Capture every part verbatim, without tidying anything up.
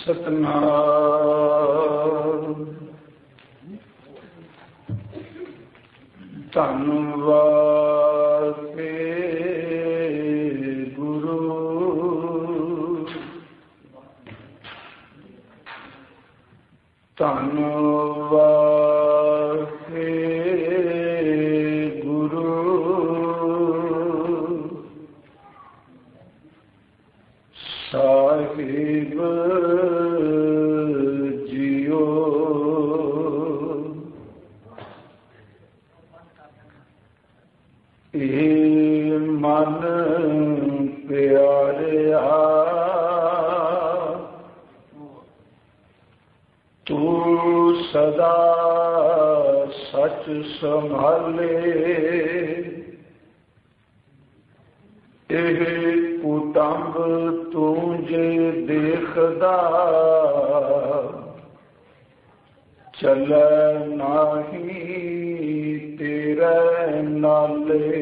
ਸਤਨਾਮ ਧੰਨਵਾਦ ਗੁਰੂ ਧੰਨਵਾਦ ਗੁਰੂ ਸਾਹਿਬ ਜੀਓ। ਇਹ ਮਨ ਪਿਆਰਿਆ ਤੂੰ ਸਦਾ ਸੱਚ ਸੰਭਾਲੇ। ਇਹ ਕੁਟੰਬ ਤੂੰ ਜੇ ਦੇਖਦਾ ਚੱਲੈ ਨਾਹੀ ਤੇਰੇ ਨਾਲੇ।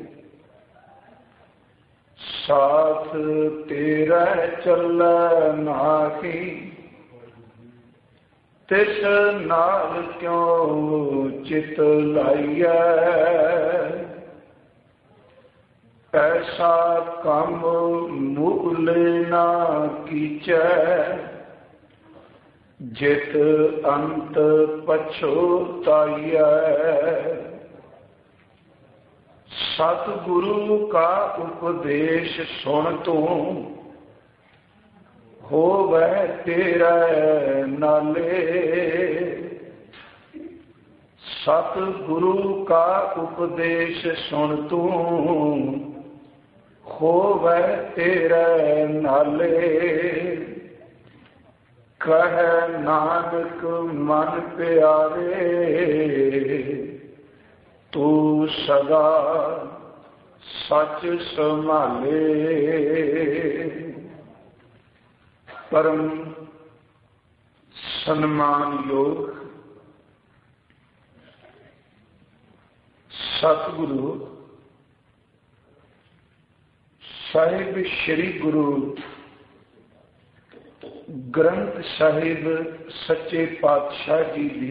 ਸਾਥ ਤੇਰਾ ਚੱਲੈ ਨਾਹੀ ਤਿਸ ਨਾਲ ਕਿਉਂ ਚਿਤ ਲਾਈਐ। ਐਸਾ ਕੰਮ ਮੁੱਲ ਨਾ ਕੀਚੈ ਜਿਤ ਅੰਤ ਪਛੋਤਾਈਐ। ਸਤਿਗੁਰੂ ਕਾ ਉਪਦੇਸ਼ ਸੁਣ ਤੂੰ ਹੋਵੈ ਤੇਰੇ ਨਾਲੇ। ਸਤਿਗੁਰੂ ਕਾ ਉਪਦੇਸ਼ ਸੁਣ ਤੂੰ ਹੋਵੈ ਤੇਰੇ ਨਾਲੇ। ਕਹਿ ਨਾਨਕ ਮਨ ਪਿਆਰੇ ਤੂੰ ਸਦਾ ਸੱਚ ਸੰਭਾਲੇ। ਪਰਮ ਸਨਮਾਨਯੋਗ ਸਤਿਗੁਰੂ ਸਾਹਿਬ ਸ੍ਰੀ ਗੁਰੂ ਗ੍ਰੰਥ ਸਾਹਿਬ ਸੱਚੇ ਪਾਤਸ਼ਾਹ ਜੀ ਦੀ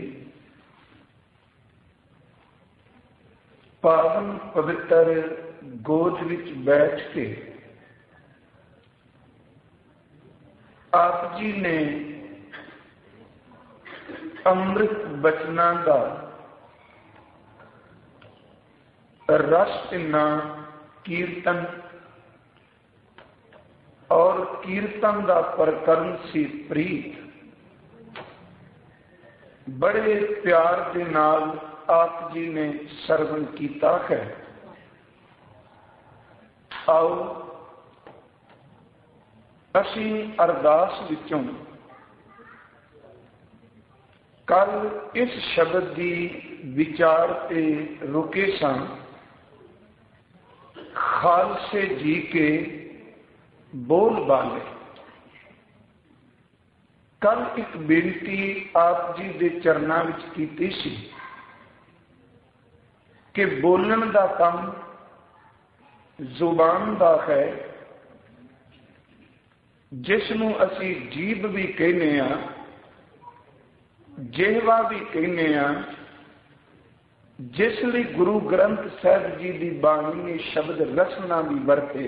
ਪਾਵਨ ਪਵਿੱਤਰ ਗੋਦ ਵਿੱਚ ਬੈਠ ਕੇ ਆਪ ਜੀ ਨੇ ਅੰਮ੍ਰਿਤ ਬਚਨਾਂ ਦਾ ਰਸ ਇੰਨਾ ਕੀਰਤਨ ਔਰ ਕੀਰਤਨ ਦਾ ਪ੍ਰਕਰਨ ਸੀ ਪ੍ਰੀਤ। ਬੜੇ ਪਿਆਰ ਦੇ ਨਾਲ ਆਪ ਜੀ ਨੇ ਸਰਵਣ ਕੀਤਾ ਹੈ। ਆਓ ਅਸੀਂ ਅਰਦਾਸ ਵਿੱਚੋਂ ਕੱਲ ਇਸ ਸ਼ਬਦ ਦੀ ਵਿਚਾਰ ਤੇ ਰੁਕੇ ਸਾਂ। ਖਾਲਸੇ ਜੀ ਕੇ ਬੋਲ ਬਾਲੇ। ਕੱਲ ਇੱਕ ਬੇਨਤੀ ਆਪ ਜੀ ਦੇ ਚਰਨਾਂ ਵਿੱਚ ਕੀਤੀ ਸੀ ਕਿ ਬੋਲਣ ਦਾ ਕੰਮ ਜ਼ੁਬਾਨ ਦਾ ਹੈ, ਜਿਸ ਨੂੰ ਅਸੀਂ ਜੀਭ ਵੀ ਕਹਿੰਦੇ ਹਾਂ, ਜਿਹਵਾ ਵੀ ਕਹਿੰਦੇ ਹਾਂ, ਜਿਸ ਲਈ ਗੁਰੂ ਗ੍ਰੰਥ ਸਾਹਿਬ ਜੀ ਦੀ ਬਾਣੀ ਨੇ ਸ਼ਬਦ ਰਸਨਾ ਵੀ ਵਰਤੇ।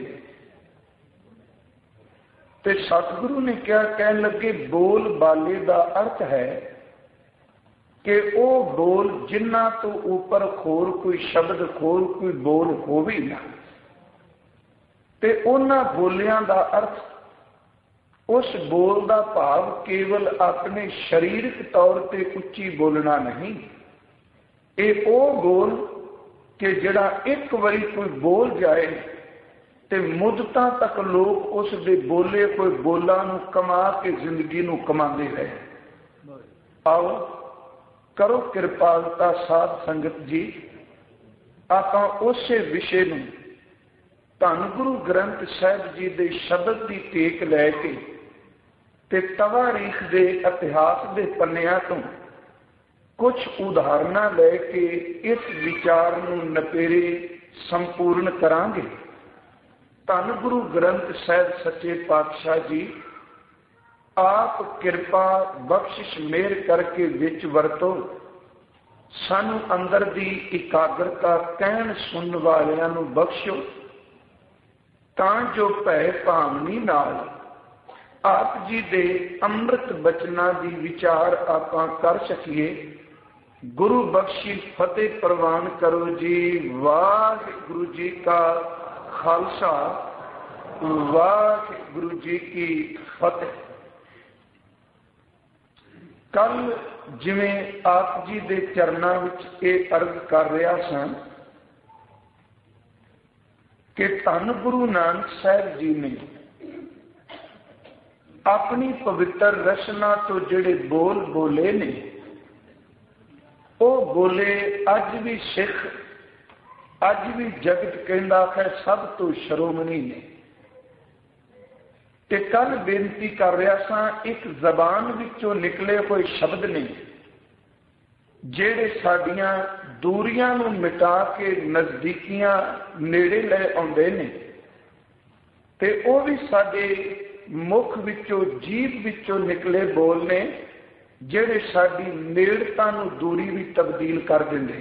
ਤੇ ਸਤਿਗੁਰੂ ਨੇ ਕਿਹਾ, ਕਹਿਣ ਲੱਗੇ ਬੋਲ ਬਾਲੇ ਦਾ ਅਰਥ ਹੈ ਕਿ ਉਹ ਬੋਲ ਜਿਨ੍ਹਾਂ ਤੋਂ ਉੱਪਰ ਹੋਰ ਕੋਈ ਸ਼ਬਦ ਹੋਰ ਕੋਈ ਬੋਲ ਹੋਵੇ ਨਾ। ਤੇ ਉਹਨਾਂ ਬੋਲਿਆਂ ਦਾ ਅਰਥ ਉਸ ਬੋਲ ਦਾ ਭਾਵ ਕੇਵਲ ਆਪਣੇ ਸਰੀਰਕ ਤੌਰ ਤੇ ਉੱਚੀ ਬੋਲਣਾ ਨਹੀਂ। ਇਹ ਉਹ ਬੋਲ ਕਿ ਜਿਹੜਾ ਇੱਕ ਵਾਰੀ ਕੋਈ ਬੋਲ ਜਾਏ ਤੇ ਮੁੱਦਤਾਂ ਤੱਕ ਲੋਕ ਉਸ ਦੇ ਬੋਲੇ ਕੋਈ ਬੋਲਾਂ ਨੂੰ ਕਮਾ ਕੇ ਜ਼ਿੰਦਗੀ ਨੂੰ ਕਮਾਉਂਦੇ ਰਹੇ। ਆਓ ਕਰੋ ਕਿਰਪਾਲਤਾ ਸਾਧ ਸੰਗਤ ਜੀ, ਆਪਾਂ ਉਸੇ ਵਿਸ਼ੇ ਨੂੰ ਧੰਨ ਗੁਰੂ ਗ੍ਰੰਥ ਸਾਹਿਬ ਜੀ ਦੇ ਸ਼ਬਦ ਦੀ ਟੇਕ ਲੈ ਕੇ ਤੇ ਤਵਾਰੀਖ ਦੇ ਇਤਿਹਾਸ ਦੇ ਪੰਨਿਆਂ ਤੋਂ ਕੁਝ ਉਦਾਹਰਨਾਂ ਲੈ ਕੇ ਇਸ ਵਿਚਾਰ ਨੂੰ ਨਪੇਰੇ ਸੰਪੂਰਨ ਕਰਾਂਗੇ। ਧੰਨ ਗੁਰੂ ਗ੍ਰੰਥ ਸਾਹਿਬ ਸੱਚੇ ਪਾਤਸ਼ਾਹ ਜੀ आप किरपा बख्शिश मेहर करके विच वरतो, सानू अंदर दी इकाग्रता कहन सुन वालियां नू बख्शो, तां जो भै भावनी नाल आप जी दे अमृत बचना दी विचार आपां कर सकीए। गुरु बख्शी फतेह प्रवान करो जी। वाहिगुरु जी का खालसा, वाहिगुरु जी की फतेह। कल जिवें आप जी दे चरनां विच इह अर्ज कर रहा सां कि धन गुरु नानक साहिब जी ने अपनी पवित्र रचना तो जिहड़े बोल बोले ने, वो बोले अज भी सिख, अज भी जगत कहंदा है सब तो श्रोमणी ने। ते कल बेनती कर रहा सा, एक जबान विचों निकले हुए शब्द ने जेड़े साडियां दूरियां नूं मिटा के नजदीकियां नेड़े लै आउंदे ने, ते वो भी साडे मुख विचों जीभ विचों निकले बोल ने जेड़े साडी नेड़ता नूं दूरी भी तब्दील कर दिंदे।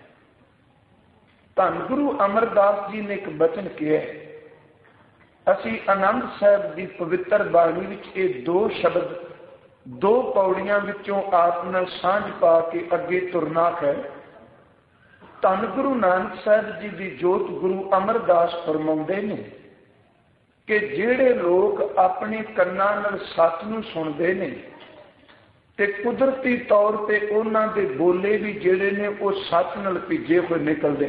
धन गुरु अमरदास जी ने एक वचन किया है, असी आनंद साहब की पवित्र बाणी विच ये दो शब्द दो पौड़ियां विचों आप नाल सांझ पा के अगे तुरना है। धन गुरु नानक साहब जी की जोत गुरु अमरदास फरमाउंदे ने कि जिहड़े लोग अपने कन्नां नाल सच नूं सुणदे ने ते कुदरती तौर पे उन्हां दे बोले भी जिहड़े ने वो सच नाल भिजे होए निकलदे।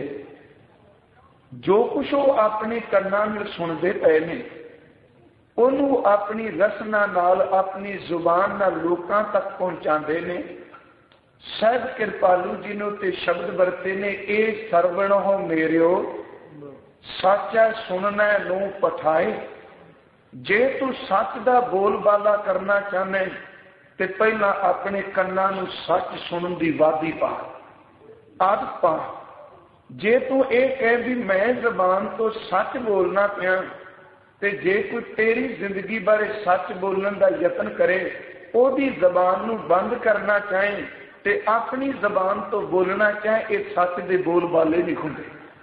जो कुछ वो अपने कन्नां नाल सुनते पे ने उन्होंने अपनी रसना नाल अपनी जुबान नाल लोकां तक पहुंचाते ने। साहिब कृपालू जी ने ते शब्द वरते ने, ए सरवण हो मेरियो सच्चा सुनना नू पठाए। जे तू सच दा बोलबाला करना चाहना ते पहला अपने कन्नां नू सच सुनन दी वादी पा, आदत पा। जे तू ये कह भी मैं जबान तो सच बोलना पिया, ते जे कोई तेरी जिंदगी बारे सच बोलने का यत्न करे, ओदी जबान नू बंद करना चाहे ते अपनी जबान तो बोलना चाहे, ये सच दे बोल बाले नहीं होंगे।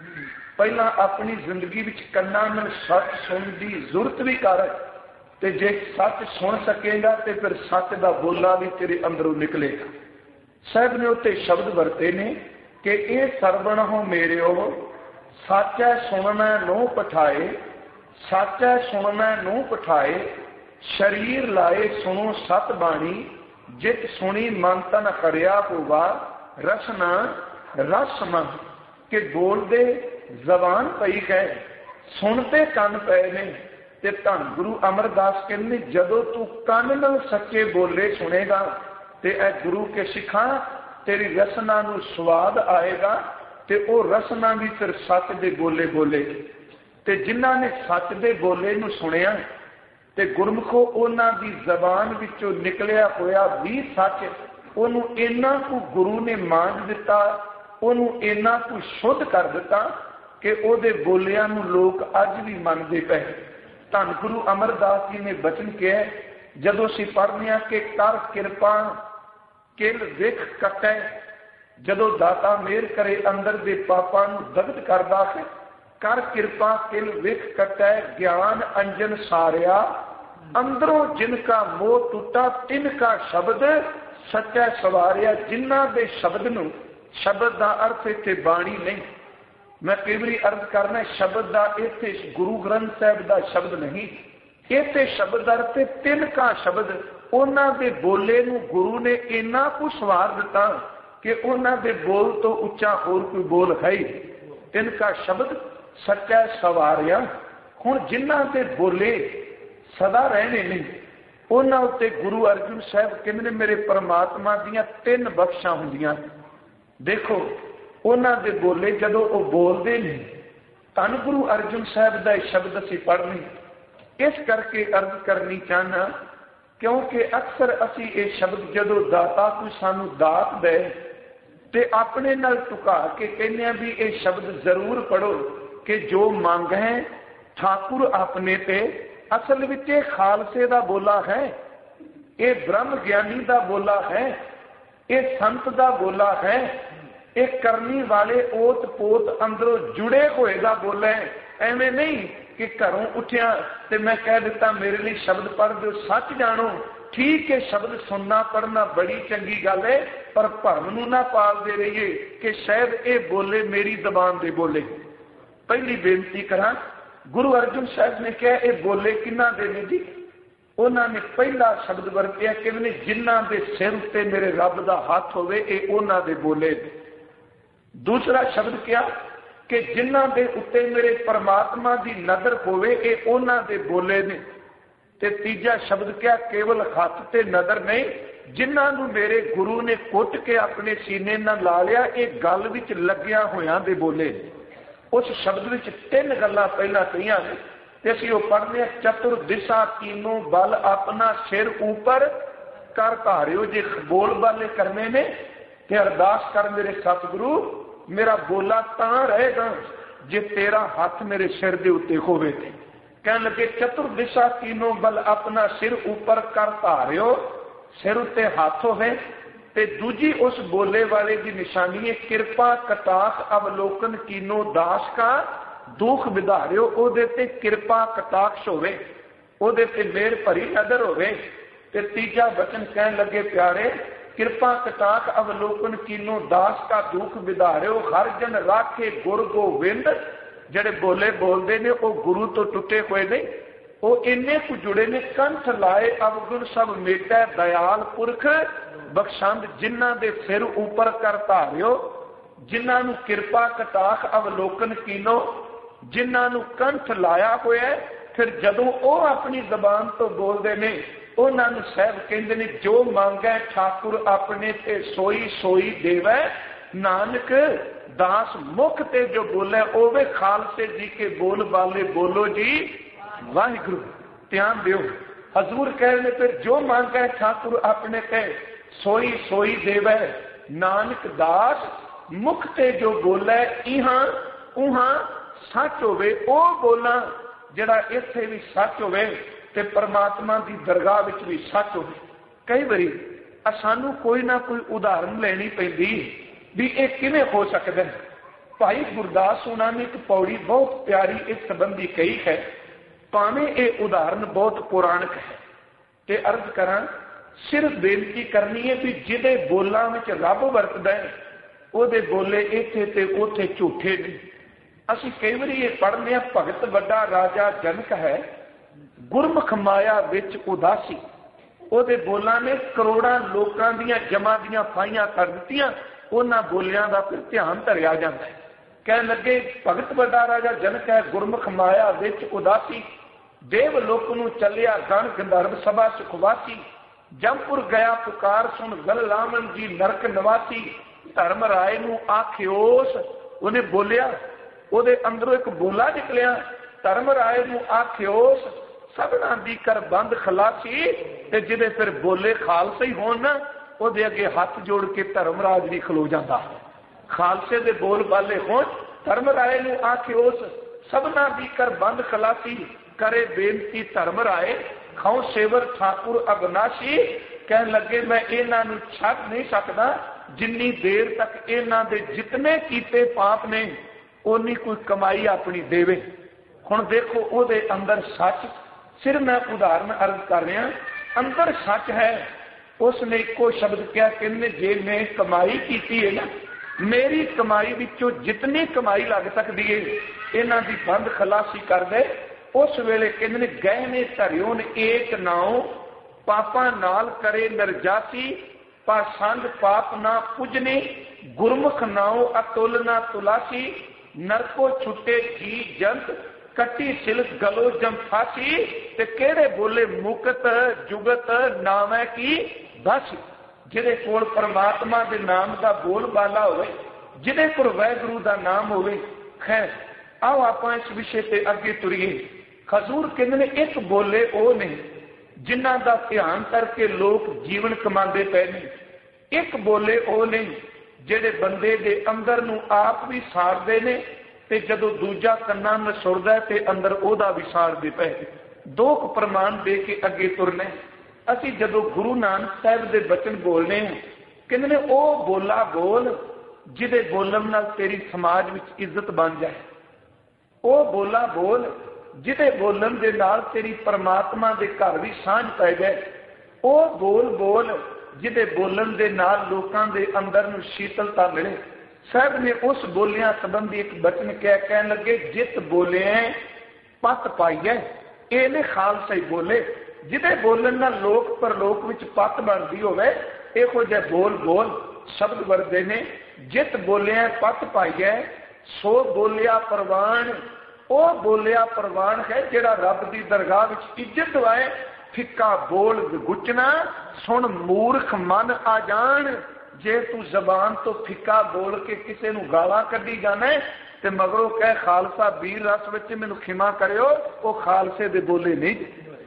पहला अपनी जिंदगी विच कन्नां नाल सच सुनने की जरूरत भी कर, ते जे सच सुन सकेगा ते फिर सच का बोला भी तेरे अंदरों निकलेगा। साहब ने उत्ते शब्द वरते ने कि ये सरवण हो मेरे हो साचा सुनना नो पठाए, साचा सुनना नो पठाए। शरीर लाए सुनो सत बाणी, जित सुनी मन तन करया होवा रसना रस मन। के बोलते जबान पई है, सुनते कन पे ने। ते धन गुरु अमरदास कहते जदों तू कन नाल सच्चे बोले सुनेगा ते ए गुरु के सिखा तेरी रसना नू स्वाद आएगा, ते ओ रसना भी फिर सच दे बोले बोले। ते जिन्हां ने सच दे बोले नू सुनिया ते गुरमुखो उन्हां दी जबान विचों निकलिया होया भी सच, उन्हूं इन्ना को गुरु ने मांझ दिता, उन्हूं इन्ना को शुद्ध कर दिता कि ओदे बोलियां नू लोग अज भी मनदे पे। धन गुरु अमरदास जी ने वचन किया, जदों असीं पढ़दे हां कि कर किरपा किल विख कटै, जदों दाता मेहर करे अंदर दे पापां नूं दग्ध करदा है। कर किरपा किल विख कटै, ज्ञान अंजन सारिया, अंदरों जिनका मोह टूटा तिनका शब्द सच्चा सवारिया। जिन्हां दे शब्द नूं, शब्द का अर्थ इत्थे बाणी नहीं, मैं कई बारी अर्ज करना शब्द का इत्थे गुरु ग्रंथ साहिब का शब्द नहीं, इत्थे शब्द अर्थ तिनका शब्द। उन्हां दे बोले नूं गुरु ने इन्ना कुछ सवार दिता कि उन्हां दे बोल तो उच्चा होर कोई बोल है ही। तिनका शब्द सच्चा सवारिया। हुण जिन्हां दे बोले सदा रहने नहीं, उन्हां उत्ते गुरु अर्जुन साहब कहंदे ने मेरे परमात्मा दीयां तीन बख्शां हुंदियां। देखो उन्हां दे बोले जदों वो बोलदे ने, धन गुरु अर्जुन साहब दा शब्द असीं पढ़ने इस करके अर्ज करनी चाहना क्योंकि अक्सर असी ये शब्द जदों दाता कोई सानू दात दे ते अपने नाल टुका के कहने भी ये शब्द जरूर पढ़ो कि जो मंग है ठाकुर अपने ते, असल विच खालसे दा बोला है। ये ब्रह्म ज्ञानी का बोला है, ये संत का बोला है, ये करनी वाले ओत पोत अंदरों जुड़े हुए का बोला है। एवं नहीं कि घरों उठिया ते मैं कह दिता मेरे लिए शब्द पढ़ दो, सच जानो। ठीक है, शब्द सुनना पढ़ना बड़ी चंगी गल है, पर भरम नूं ना पालदे रहिए कि शायद ये बोले मेरी जबान दे बोले। पहली बेनती करा, गुरु अर्जुन साहब ने कहा ये बोले किन्ना दे ने जी? उन्होंने पहला शब्द वरतिया कि जिन्हां दे सिर ते मेरे रब दा हाथ होवे, ये उन्हां दे बोले। दूसरा शब्द क्या कि जिन्हां दे उत्ते मेरे परमात्मा दी नजर होवे, ये उन्हां दे बोले ने। ते तीजा शब्द क्या, केवल हाथ ते नजर नहीं, जिन्हां नूं मेरे गुरु ने कुट के अपने सीने नाल ला लिया, ये गल विच लग्गिया होयां दे बोले। उस शब्द विच तीन गल्लां पहला कहियां ने ते असीं ओह पढ़दे हां, चतुर दिशा तीनों बल अपना सिर ऊपर कर धारियो। जे बोल बाले करने ने ते अरदास कर मेरे सतगुरु, मेरा बोला तां रहेगा जे तेरा हाथ मेरे सिर दे उत्ते होवे। कह लगे चतुर दिशा तीनों बल अपना सिर ऊपर कर धारियो, सिर उत्ते हाथ होवे। ते दूजी उस बोले वाले की निशानी है, कृपा कटाक्ष अवलोकन कीनो दास का दुख विधारियो। ओदे ते कृपा कटाक्ष होवे, ओदे ते मेर भरी नजर होवे। ते तीजा वचन कह लगे प्यारे, कृपा कटाक्ष अवलोकन कीनो दास का दुख विधारियो। हर जन राखे गुर गोविंद। जेड़े बोले बोलते ने वो गुरु तो टुटे हुए नहीं, वो इन्ने कु जुड़े ने। कंठ लाए अवगुण सब मेटा, दयाल पुरख बख्शंद। जिन्हां दे सिर ऊपर कर धारियो, जिन्हां नूं कृपा कटाक्ष अवलोकन कीनो, जिन्हां नूं कंठ लाया होया। फिर जदों वो अपनी जबान तो बोलते ने, उन्होंने साहब कहते ने, जो मांगे ठाकुर अपने ते सोई सोई देवै। नानक दास मुख ते जो बोले ओवे खालसे जी के बोल बाले बोलो जी वाहिगुरु। ध्यान दियो, हजूर कह रहे फिर जो मांगे ठाकुर अपने ते सोई सोई देवै। नानक दास मुख ते जो बोले इहां उहां सच होवे। ओ बोला जड़ा इत्थे भी सच होवे ते परमात्मा की दरगाह विच भी सच होवे। कई बारी सानू कोई ना कोई उदाहरण लेनी पैंदी भी ये किवें हो सकदा है। भाई गुरदास होना ने एक पौड़ी बहुत प्यारी इस संबंधी कही है, भावें ये उदाहरण बहुत पौराणिक है। ते अर्ज करा, सिर्फ बेनती करनी है भी जिहदे बोलां विच रब वरतदा है, ओहदे बोले इत्थे ते उत्थे झूठे ने। असीं कई बारी ये पढ़ने, भगत वड्डा राजा जनक है, गुरमुख माया विच उदासी। ओहदे बोलां ने करोड़ां लोकां दियां जमा दियां फाइयां कर दित्तियां। उन्हां बोलियां दा फिर ध्यान धरिया जांदा है। कह लगे भगत वड्डा राजा जनक है, गुरमुख माया विच उदासी। देव लोक नूं चलिया गण गंधर्व सभा सुखवासी। जमपुर गया पुकार सुन गल लावन जी नरक निवासी। धर्म राय नूं आखियोस, उन्हें बोलिया, ओहदे अंदरों एक बोला निकलिया। धर्म राय नूं आखियोस सबना दी कर बंद खलासी। ते जिहदे फिर बोले खालसे ही होण ना, ओहदे अगे हाथ जोड़ के धर्मराज भी खलो जाता। खालसे दे बोल बाले होण, धर्म राय नूं आखियोस सबना दी कर बंद खलासी। करे बेनती धर्म राय खाओ सेवर ठाकुर अविनाशी। कह लगे मैं इन्हां नूं छड्ड नहीं सकदा जिन्नी देर तक इन्हां दे जितने कीते पाप ने उन्नी कोई कमाई अपनी देवे। हुण देखो ओहदे अंदर सच, सिर मैं उदाहरण अर्ज कर रहा, अंदर सच है। उसने एको शब्द क्या कहने, जे मैं कमाई की है ना, मेरी कमाई विचों जितनी कमाई लग सकती है इन्हां दी बंद खलासी कर दे। उस वेले कहने गहने धरियो ने एक नाओ, पापा नाल करे नरजासी। पासंद पाप ना पुजने, गुरमुख नाओ अतुल ना तुलासी। नरको छुटे जी जंत, कटी सिलक गलो जम फासी। ते केड़े बोले मुकत जुगत नामै की बस। जिहदे कोल परमात्मा दे नाम दा बोल बाला होवे, जिहदे कोल वाहिगुरू दा नाम होवे। खैर आओ आपां इस विषय ते अगे तुरीए। हजूर कहंदे ने एक बोले ओ ने जिन्हां दा ध्यान करके लोग जीवन कमांदे पए ने। एक बोले ओ ने जिहड़े बंदे दे अंदर नूं आप भी साड़दे ने ते जदों दूजा कन्ना में सुरदा ते अंदर ओदा भी साड़दे पए। दो प्रमाण दे के अगे तुरने। ਅਸੀਂ ਜਦੋਂ ਗੁਰੂ ਨਾਨਕ ਸਾਹਿਬ ਦੇ ਬਚਨ ਬੋਲਦੇ ਹਾਂ, ਕਹਿੰਦੇ ਨੇ ਉਹ ਬੋਲਾ ਬੋਲ ਜਿਹਦੇ ਬੋਲਣ ਨਾਲ ਤੇਰੀ ਸਮਾਜ ਵਿੱਚ ਇੱਜ਼ਤ ਬਣ ਜਾਏ, ਉਹ ਬੋਲਾ ਬੋਲ ਜਿਹਦੇ ਬੋਲਣ ਦੇ ਨਾਲ ਤੇਰੀ ਪਰਮਾਤਮਾ ਦੇ ਘਰ ਵੀ ਸਾਂਝ ਪੈ ਜਾਏ, ਉਹ ਬੋਲ ਬੋਲ ਜਿਹਦੇ ਬੋਲਣ ਦੇ ਨਾਲ ਲੋਕਾਂ ਦੇ ਅੰਦਰ ਨੂੰ ਸ਼ੀਤਲਤਾ ਮਿਲੇ। ਸਾਹਿਬ ਨੇ ਉਸ ਬੋਲਿਆਂ ਸੰਬੰਧੀ ਇੱਕ ਬਚਨ ਕਹਿ ਕਹਿਣ ਲੱਗੇ, ਜਿਤ ਬੋਲਿਆ ਪਤ ਪਾਈਐ, ਇਹ ਨੇ ਖਾਲਸਾ ਹੀ ਬੋਲੇ। ਜਿਹਦੇ ਬੋਲਣ ਨਾਲ ਲੋਕ ਪਰਲੋਕ ਵਿੱਚ ਪੱਤ ਬਣਦੀ ਹੋਵੇ, ਇਹੋ ਜਿਹੇ ਬੋਲ ਬੋਲ ਸ਼ਬਦ ਵਰਦੇ ਨੇ। ਜਿਤ ਬੋਲਿਆ ਪਤ ਪਾਈਐ ਸੋ ਬੋਲਿਆ ਪ੍ਰਵਾਨ, ਉਹ ਬੋਲਿਆ ਪ੍ਰਵਾਨ ਹੈ ਜਿਹੜਾ ਰੱਬ ਦੀ ਦਰਗਾਹ ਵਿੱਚ ਇੱਜ਼ਤ ਦਵਾਏ। ਫਿੱਕਾ ਬੋਲ ਗੁਚਣਾ ਸੁਣ ਮੂਰਖ ਮਨ ਆ ਜਾਣ, ਜੇ ਤੂੰ ਜ਼ਬਾਨ ਤੋਂ ਫਿੱਕਾ ਬੋਲ ਕੇ ਕਿਸੇ ਨੂੰ ਗਾਲਾਂ ਕੱਢੀ ਜਾਣਾ ਤੇ ਮਗਰੋਂ ਕਹਿ ਖਾਲਸਾ ਵੀਰ ਰਸ ਵਿੱਚ ਮੈਨੂੰ ਖਿਮਾ ਕਰਿਓ, ਉਹ ਖਾਲਸੇ ਦੇ ਬੋਲੇ ਨਹੀਂ,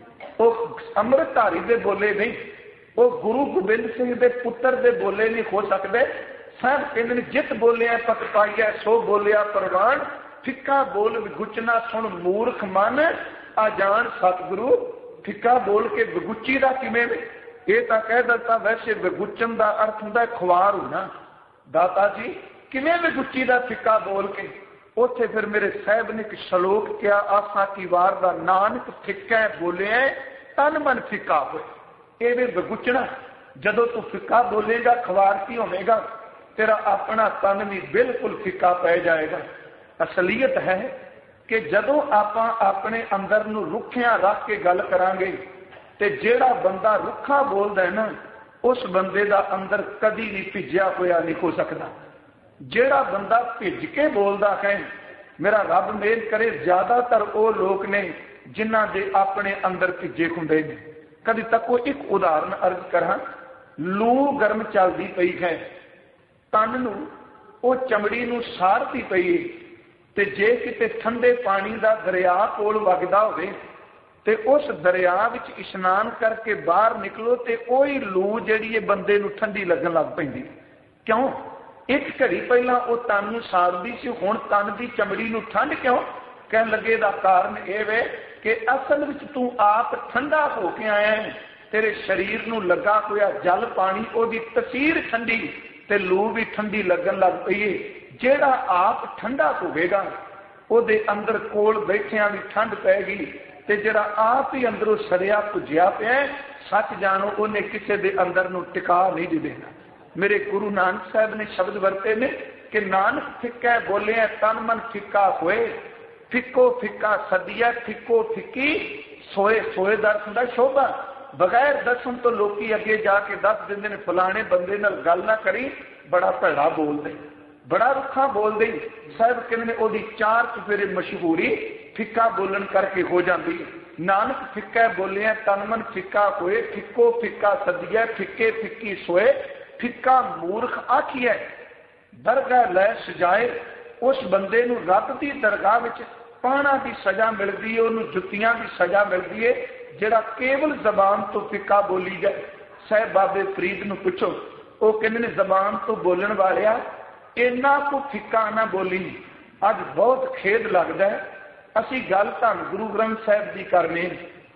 ਉਹ ਅੰਮ੍ਰਿਤਧਾਰੀ ਦੇ ਬੋਲੇ ਨਹੀਂ, ਉਹ ਗੁਰੂ ਗੋਬਿੰਦ ਸਿੰਘ ਦੇ ਪੁੱਤਰ ਦੇ ਬੋਲੇ ਨਹੀਂ ਹੋ ਸਕਦੇ। ਸਾਹਿਬ ਕਹਿੰਦੇ ਨੇ ਜਿਤ ਬੋਲਿਆ ਪਤ ਪਾਈਐ ਸੋ ਬੋਲਿਆ ਪ੍ਰਵਾਨ, ਫਿੱਕਾ ਬੋਲ ਵਿਗੁਚਣਾ ਸੁਣ ਮੂਰਖ ਮਨ ਆ ਜਾਣ। ਸਤਿਗੁਰੂ ਫਿੱਕਾ ਬੋਲ ਕੇ ਵਿਗੁਚੀ ਦਾ ਕਿਵੇਂ? ਇਹ ਤਾਂ ਕਹਿ ਦਿੱਤਾ ਵੈਸੇ ਵਿਗੁਚਣ ਦਾ ਅਰਥ ਹੁੰਦਾ ਖੁਆਰ ਹੋਣਾ। ਦਾਤਾ ਜੀ ਕਿਵੇਂ ਵਿਗੁਚੀ ਦਾ ਫਿੱਕਾ ਬੋਲ ਕੇ? ਉੱਥੇ ਫਿਰ ਮੇਰੇ ਸਾਹਿਬ ਨੇ ਇੱਕ ਸ਼ਲੋਕ ਕਿਹਾ, ਆਸਾ ਕੀ ਵਾਰ ਦਾ ਨਾਨਕ ਫਿੱਕਾ ਬੋਲਿਆ ਤਨ ਮਨ ਫਿੱਕਾ ਹੋਏ। ਇਹ ਵੀ ਵਿਗੁਚਣਾ, ਜਦੋਂ ਤੂੰ ਫਿੱਕਾ ਬੋਲੇਗਾ ਖੁਆਰ ਕੀ ਹੋਵੇਗਾ? ਤੇਰਾ ਆਪਣਾ ਤਨ ਵੀ ਬਿਲਕੁਲ ਫਿੱਕਾ ਪੈ ਜਾਏਗਾ। ਅਸਲੀਅਤ ਹੈ ਕਿ ਜਦੋਂ ਆਪਾਂ ਆਪਣੇ ਅੰਦਰ ਨੂੰ ਰੁੱਖਿਆਂ ਰੱਖ ਕੇ ਗੱਲ ਕਰਾਂਗੇ ਤੇ ਜਿਹੜਾ ਬੰਦਾ ਰੁੱਖਾ ਬੋਲਦਾ ਹੈ ਨਾ, ਉਸ ਬੰਦੇ ਦਾ ਅੰਦਰ ਕਦੀ ਵੀ ਭਿੱਜਿਆ ਹੋਇਆ ਨਹੀਂ ਹੋ ਸਕਦਾ। ਜਿਹੜਾ ਬੰਦਾ ਭਿੱਜ ਕੇ ਬੋਲਦਾ ਹੈ, ਮੇਰਾ ਰੱਬ ਮਿਹਰ ਕਰੇ ਜ਼ਿਆਦਾਤਰ ਉਹ ਲੋਕ ਨੇ ਜਿਨ੍ਹਾਂ ਦੇ ਆਪਣੇ ਅੰਦਰ ਭਿੱਜੇ ਹੁੰਦੇ ਨੇ। ਕਦੀ ਤੱਕ ਉਹ ਇੱਕ ਉਦਾਹਰਨ ਅਰਜ਼ ਕਰਾਂ, ਲੂ ਗਰਮ ਚੱਲਦੀ ਪਈ ਹੈ, ਤਨ ਨੂੰ ਉਹ ਚਮੜੀ ਨੂੰ ਸਾੜਦੀ ਪਈ, ਤੇ ਜੇ ਕਿਤੇ ਠੰਡੇ ਪਾਣੀ ਦਾ ਦਰਿਆ ਕੋਲ ਵਗਦਾ ਹੋਵੇ ਤੇ ਉਸ ਦਰਿਆ ਵਿੱਚ ਇਸ਼ਨਾਨ ਕਰਕੇ ਬਾਹਰ ਨਿਕਲੋ ਤੇ ਉਹੀ ਲੂ ਜਿਹੜੀ ਇਹ ਬੰਦੇ ਨੂੰ ਠੰਡੀ ਲੱਗਣ ਲੱਗ ਪੈਂਦੀ। ਕਿਉਂ? ਇੱਕ ਘੜੀ ਪਹਿਲਾਂ ਉਹ ਤਨ ਨੂੰ ਸਾੜਦੀ ਸੀ, ਹੁਣ ਤਨ ਦੀ ਚਮੜੀ ਨੂੰ ਠੰਡ ਕਿਉਂ? ਕਹਿਣ ਲੱਗੇ ਦਾ ਕਾਰਨ ਇਹ ਵੇ ਕਿ ਅਸਲ ਵਿੱਚ ਤੂੰ ਆਪ ਠੰਡਾ ਹੋ ਕੇ ਆਇਆ ਹੈ, ਤੇਰੇ ਸਰੀਰ ਨੂੰ ਲੱਗਾ ਹੋਇਆ ਜਲ ਪਾਣੀ ਉਹਦੀ ਤਸੀਰ ਠੰਡੀ ਤੇ ਲੂ ਵੀ ਠੰਡੀ ਲੱਗਣ ਲੱਗ ਪਈ। ਜਿਹੜਾ ਆਪ ਠੰਡਾ ਹੋਵੇਗਾ ਉਹਦੇ ਅੰਦਰ ਕੋਲ ਬੈਠਿਆਂ ਵੀ ਠੰਡ ਪੈ ਗਈ, ਤੇ ਜਿਹੜਾ ਆਪ ਹੀ ਅੰਦਰੋਂ ਸੜਿਆ ਭੁੱਜਿਆ ਪਿਆ, ਸੱਚ ਜਾਣੋ ਉਹਨੇ ਕਿਸੇ ਦੇ ਅੰਦਰ ਨੂੰ ਟਿਕਾ ਨਹੀਂ ਦੇ ਦੇਣਾ। ਮੇਰੇ ਗੁਰੂ ਨਾਨਕ ਸਾਹਿਬ ਨੇ ਸ਼ਬਦ ਵਰਤੇ ਨੇ ਕਿ ਨਾਨਕ ਫਿੱਕਾ ਬੋਲਿਆ ਤਨ ਮਨ ਫਿੱਕਾ ਹੋਏ, ਫਿੱਕੋ ਫਿੱਕਾ ਸਦੀਆ ਫਿੱਕੋ ਫਿੱਕੀ ਸੋਏ। ਸੋਏ ਦਰਸ਼ਨ ਦਾ ਸ਼ੋਭਾ ਬਗੈਰ ਦਰਸ਼ਨ ਤੋਂ ਲੋਕੀ ਅੱਗੇ ਜਾ ਕੇ ਦੱਸ ਦਿੰਦੇ ਨੇ ਫਲਾਣੇ ਬੰਦੇ ਨਾਲ ਗੱਲ ਨਾ ਕਰੀ, ਬੜਾ ਭੈੜਾ ਬੋਲਦੇ, ਬੜਾ ਰੁੱਖਾ ਬੋਲਦੇ। ਸਾਹਿਬ ਕਹਿੰਦੇ ਨੇ ਉਹਦੀ ਚਾਰ ਚੁਫੇਰੇ ਮਸ਼ਹੂਰੀ ਫਿੱਕਾ ਬੋਲਣ ਕਰਕੇ ਹੋ ਜਾਂਦੀ। ਨਾਨਕ ਫਿੱਕਾ ਬੋਲਿਆ ਤਨ ਮਨ ਫਿੱਕਾ ਹੋਏ, ਫਿੱਕੋ ਫਿੱਕਾ ਸਦੀਆ ਫਿੱਕੇ ਫਿੱਕੀ ਸੋਏ। ਫਿੱਕਾ ਮੂਰਖ ਆਖੀਐ ਦਰਗਾਹ ਲੈ ਸਜਾਏ, ਉਸ ਬੰਦੇ ਨੂੰ ਰੱਬ ਦੀ ਦਰਗਾਹ ਵਿੱਚ ਪਾਣਾ ਦੀ ਸਜ਼ਾ ਮਿਲਦੀ ਹੈ, ਉਹਨੂੰ ਜੁੱਤੀਆਂ ਦੀ ਸਜ਼ਾ ਮਿਲਦੀ ਹੈ ਜਿਹੜਾ ਕੇਵਲ ਜ਼ਬਾਨ ਤੋਂ ਫਿੱਕਾ ਬੋਲੀ ਜਾਏ। ਸਾਹਿਬ ਬਾਬੇ ਫਰੀਦ ਨੂੰ ਪੁੱਛੋ, ਉਹ ਕਹਿੰਦੇ ਨੇ ਜ਼ਬਾਨ ਤੋਂ ਬੋਲਣ ਵਾਲਿਆ ਇੰਨਾ ਕੁ ਫਿੱਕਾ ਨਾ ਬੋਲੀ। ਅੱਜ ਬਹੁਤ ਖੇਦ ਲੱਗਦਾ ਹੈ ਅਸੀਂ ਗੱਲ ਧੰਨ ਗੁਰੂ ਗ੍ਰੰਥ ਸਾਹਿਬ ਦੀ ਕਰਨੀ,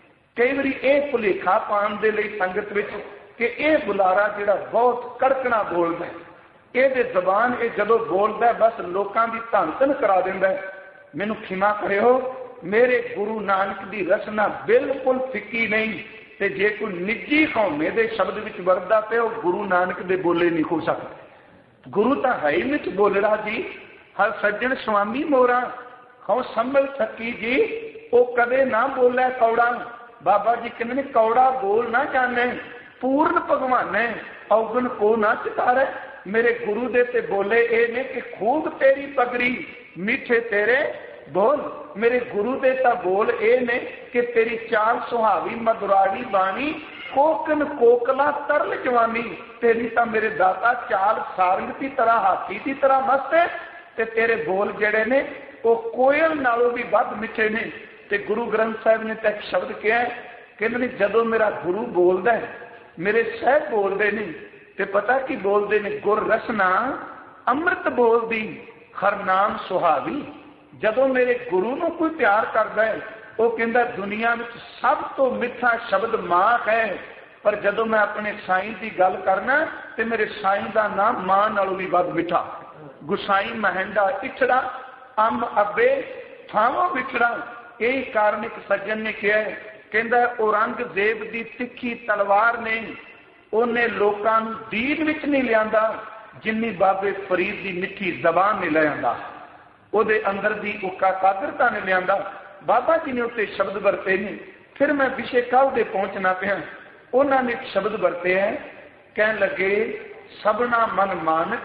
ਕਈ ਵਾਰੀ ਇਹ ਭੁਲੇਖਾ ਪਾਉਣ ਦੇ ਲਈ ਸੰਗਤ ਵਿੱਚ ਕਿ ਇਹ ਬੁਲਾਰਾ ਜਿਹੜਾ ਬਹੁਤ ਕੜਕਣਾ ਬੋਲਦਾ, ਇਹਦੇ ਜ਼ਬਾਨ ਇਹ ਜਦੋਂ ਬੋਲਦਾ ਬਸ ਲੋਕਾਂ ਦੀ ਧੰਨ ਧੰਨ ਕਰਾ ਦਿੰਦਾ। ਮੈਨੂੰ ਖਿਮਾ ਕਰਿਓ, ਮੇਰੇ ਗੁਰੂ ਨਾਨਕ ਦੀ ਰਚਨਾ ਬਿਲਕੁਲ ਫਿੱਕੀ ਨਹੀਂ, ਤੇ ਜੇ ਕੋਈ ਨਿੱਜੀ ਕੌਮੇ ਦੇ ਸ਼ਬਦ ਵਿੱਚ ਵਰਦਾ ਪਿਆ ਉਹ ਗੁਰੂ ਨਾਨਕ ਦੇ ਬੋਲੇ ਨਹੀਂ ਹੋ ਸਕਦੇ। ਗੁਰੂ ਤਾਂ ਹੈ ਹੀ ਵਿੱਚ ਬੋਲਣਾ ਜੀ। ਹਰ ਸੱਜਣ ਸੁਆਮੀ ਮੋਰਾ ਹਉ ਸੰਭਲ ਸਕੀ ਜੀ, ਉਹ ਕਦੇ ਨਾ ਬੋਲੇ ਕੌੜਾ। ਬਾਬਾ ਜੀ ਕਹਿੰਦੇ ਨੇ ਕੌੜਾ ਬੋਲ ਨਾ ਜਾਣੇ, ਪੂਰਨ ਭਗਵਾਨੇ ਔਗਣ ਕੋ ਨਾ ਚਿਤਾਰੇ। ਮੇਰੇ ਗੁਰੂ ਦੇ ਤੇ ਬੋਲੇ ਇਹ ਨੇ ਕਿ ਖੂਬ ਤੇਰੀ ਪਗੜੀ ਮਿੱਠੇ ਤੇਰੇ ਬੋਲ। ਮੇਰੇ ਗੁਰੂ ਦੇ ਤਾਂ ਬੋਲ ਇਹ ਨੇ ਕਿ ਤੇਰੀ ਚਾਲ ਸੁਹਾਵੀ ਮਧੁਰਾੜੀ ਬਾਣੀ, ਕੋਕਨ ਕੋਕਲਾ ਤਰਲ ਜਵਾਨੀ। ਤੇਰੀ ਤਾਂ ਮੇਰੇ ਦਾਤਾ ਚਾਲ ਸਾਰੰਗ ਦੀ ਤਰ੍ਹਾਂ ਹਾਥੀ ਦੀ ਤਰ੍ਹਾਂ ਮਸਤ ਹੈ, ਤੇ ਤੇਰੇ ਬੋਲ ਜਿਹੜੇ ਨੇ ਉਹ ਕੋਇਲ ਨਾਲੋਂ ਵੀ ਵੱਧ ਮਿੱਠੇ ਨੇ। ਤੇ ਗੁਰੂ ਗ੍ਰੰਥ ਸਾਹਿਬ ਨੇ ਤਾਂ ਇੱਕ ਸ਼ਬਦ ਕਿਹਾ, ਕਹਿੰਦੇ ਨੇ ਜਦੋਂ ਮੇਰਾ ਗੁਰੂ ਬੋਲਦਾ ਹੈ, ਮੇਰੇ ਸਾਹਿਬ ਬੋਲਦੇ ਨੇ, ਤੇ ਪਤਾ ਕੀ ਬੋਲਦੇ ਨੇ? ਗੁਰ ਰਸਨਾ ਅੰਮ੍ਰਿਤ ਬੋਲਦੀ ਹਰ ਨਾਮ ਸੁਹਾਵੀ। ਜਦੋਂ ਮੇਰੇ ਗੁਰੂ ਨੂੰ ਕੋਈ ਪਿਆਰ ਕਰਦਾ ਹੈ, ਉਹ ਕਹਿੰਦਾ ਦੁਨੀਆ ਵਿੱਚ ਸਭ ਤੋਂ ਮਿੱਠਾ ਸ਼ਬਦ ਮਾਂ ਹੈ, पर जदों मैं अपने साईं की गल करना तो मेरे साईं का नाम मां नालों भी वध मिठा। गुसाई महिंदा इछड़ा अम अबे थावों विछड़ा। यही कारण एक सज्जन ने कहा है, कहता औरंगजेब की तिखी तलवार ने उन्हें लोगों को दीन विच नहीं लिया जिन्नी बाबे फरीद की मिठी जबान ने लिया, उहदे अंदर की उका कादरता ने लिया। बाबा जी ने उत्ते शब्द वरते ने। फिर मैं विषय कल दे पहुंचना पिया। उन्होंने एक शब्द वरते है, कह लगे सबना मन मानक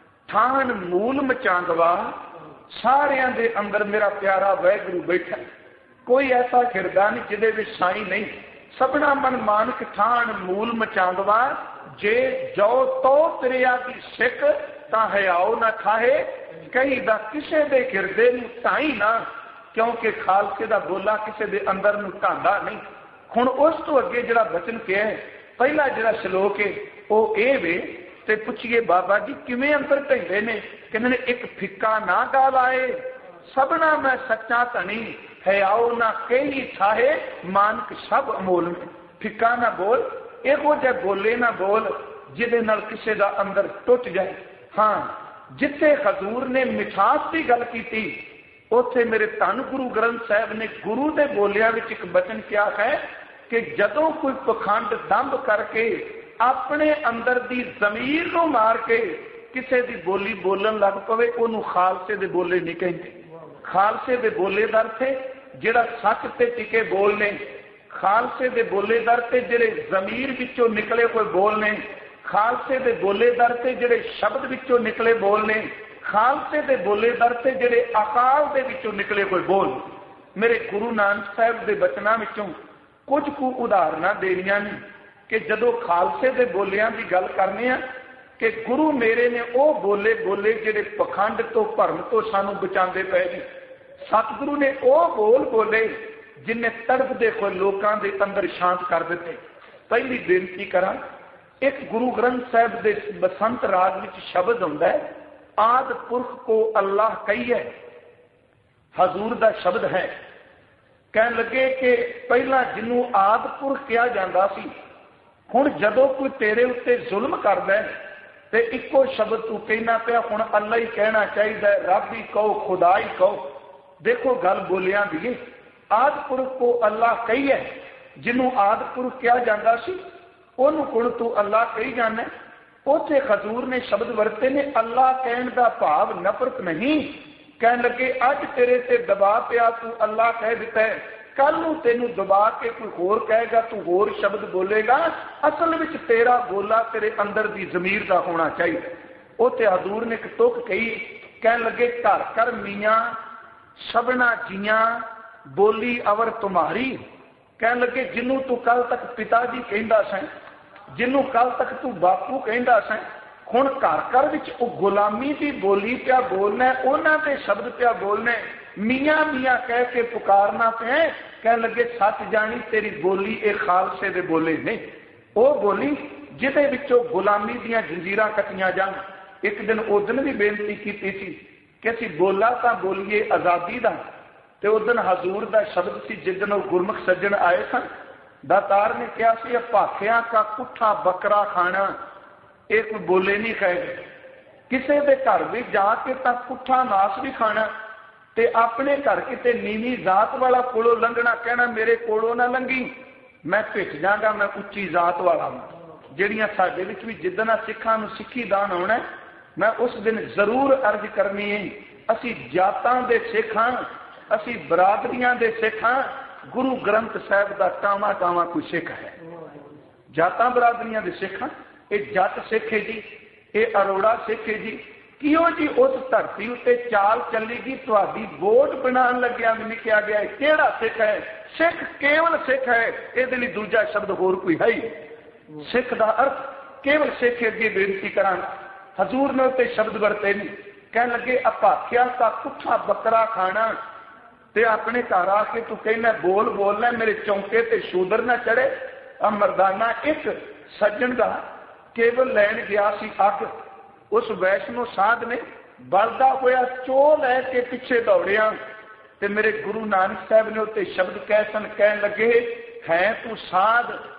थान मूल मचांदवा। सारियां दे अंदर मेरा प्यारा वैगुरु बैठा, कोई ऐसा हिरदा नहीं जिदे विच साई नहीं। सबना मन मानक थान मूल मचांदवा। जे जो तो त्रिया की सिख ता हयाओ ना खाए। कहीं दा किसे दे हिरदे नूं ताई ना, क्योंकि खालसे दा बोला किसे दे अंदर नूं ढांदा नहीं। हुण उस तो अगे जिहड़ा वचन किया है, पहला जिहड़ा श्लोक है वह ये वे ते पुछिए बाबा जी किवें अंदर ढंदे ने। कहंदे ने एक फिक्का ना गा लाए, सबना मैं सच्चा धनी। हयाओ ना कई छाहे मानक सब अमोल में। फिक्का ना बोल, इहो जिहा बोले ना बोल जिहदे नाल किसे दा अंदर टुट जाए। हाँ, जिथे हजूर ने मिठास की गल की उत्थे मेरे धन गुरु ग्रंथ साहब ने गुरु के बोलिया विच एक वचन क्या है कि जदों कोई पखंड दंभ करके अपने अंदर की जमीर को मार के किसी की बोली बोलन लग पवे, उन्होंने खालसे दे बोले नहीं कहते। खालसे दे बोले दर थे जिहड़ा सच ते टिके बोलने, खालसे दे बोले दर ते जिहड़े जमीर विचों निकले हुए बोलने, खालसे दे बोले दर ते जिहड़े शब्द विचों निकले बोलने, खालसे दे बोले दर ते जिहड़े अकाल दे विचों निकले हुए बोल। मेरे गुरु नानक साहब दे बचनां विचों कुछ कु उदाहरणां देनियां ने कि जदों खालसे दे बोलियां दी गल करने आ कि गुरु मेरे ने वो बोले बोले जिहड़े पखंड तो भरम तो सानू बचांदे पए ने। सतगुरु ने वो बोल बोले जिन्हें तड़पदे होए लोकां दे अंदर शांत कर दिते। पहली बेनती करा, एक गुरु ग्रंथ साहब दे बसंत राग विच शब्द हुंदा है, आद पुरख को अल्लाह कहिए। हजूर दा शब्द है। कह लगे कि पहला जिन्हों आद पुरख कहा जाता सी, हुण जदों कोई तेरे उत्ते जुल्म करदा है ते इको शब्द तू कहना पिया हुण अल्लाह ही कहना चाहिए, रब ही कहो खुदा ही कहो। देखो गल बोलिया दी, आद पुरख को अल्लाह कही है। जिन्हों आद पुरख कहा जाता सी उन्होंने हुण तू अल्लाह कही जाना। उथे हजूर ने शब्द वरते ने, अल्लाह कहने का भाव नफरत नहीं। कह लगे अज तेरे से दबा पिया तू अल्लाह कह दिता है, कल नूं तेनू दबा के कोई होर कहेगा तू होर शब्द बोलेगा। असल विच तेरा बोला तेरे अंदर की जमीर का होना चाहिए। उते हजूर ने एक तुक कही, कह लगे घर कर मियाँ सबना जियाँ बोली अवर तुम्हारी। कह लगे जिन्हों तू कल तक पिता जी कहंदा सैं, जिन्हों कल तक तू बापू कहंदा सैं, हुण घर घर विच ओ गुलामी की बोली पिया बोलना, उन्हां दे शब्द पिया बोलने, मियाँ मियाँ कह के पुकारना पे। कह लगे सच जानी तेरी बोली ए खालसे दे बोले ने, वो बोली जिहदे विचों गुलामी दीयां जंजीरां कटियां जान। एक दिन उदन भी बेनती की थी कि असीं बोला तां बोलीए आज़ादी दा, ते उदन हजूर दा शब्द सी जिदन वो गुरमुख सज्जन आए सन। दातार ने कहा सी भाखियां का कुठा बकरा खाना ये कोई बोले नहीं खाएगा। किसी के घर भी जाके तां कुठा नास भी खाना, ते अपने घर किते नीवी जात वाला कोलों लंघना, कहना मेरे कोलों ना लंघी, मैं भिट जागा, मैं उच्ची जात वाला हूं। जिहड़ियां साडे विच भी जिदन सिखां नूं सिक्खी दान होना, मैं उस दिन जरूर अर्ज करनी है, असी जातां दे सिख हां, असी बरादरियां दे सिख हां। गुरु ग्रंथ साहब का टावा टावा कोई सिख है। जातां बरादरियां दे सिख हां, ये जट सिख है जी, ये अरोड़ा सिख है जी। कियों जी उस धरती उत्ते चाल चलेगी, तुहाडी वोट बनाने लग्या भी नहीं कहा गया केड़ा सिख है। सिख केवल सिख है, ये लिए दूजा शब्द होर कोई है ही। सिख का अर्थ केवल सिख। अगे बेनती करा, हजूर ने उत्ते शब्द वरते नहीं। कह लगे अभाख्या का कुठा बकरा खाना, ते अपने घर आके तू कहना बोल बोलना मेरे चौंके ते शूदर ना चढ़े। आ मरदाना एक सज्जन का केवल लैन गया सी अग, उस वैष्णो साध ने बलदा होया चो लैके पिछे दौड़िया, ते मेरे गुरु नानक साहब ने उत्ते शब्द कह सन, कह लगे है तू साध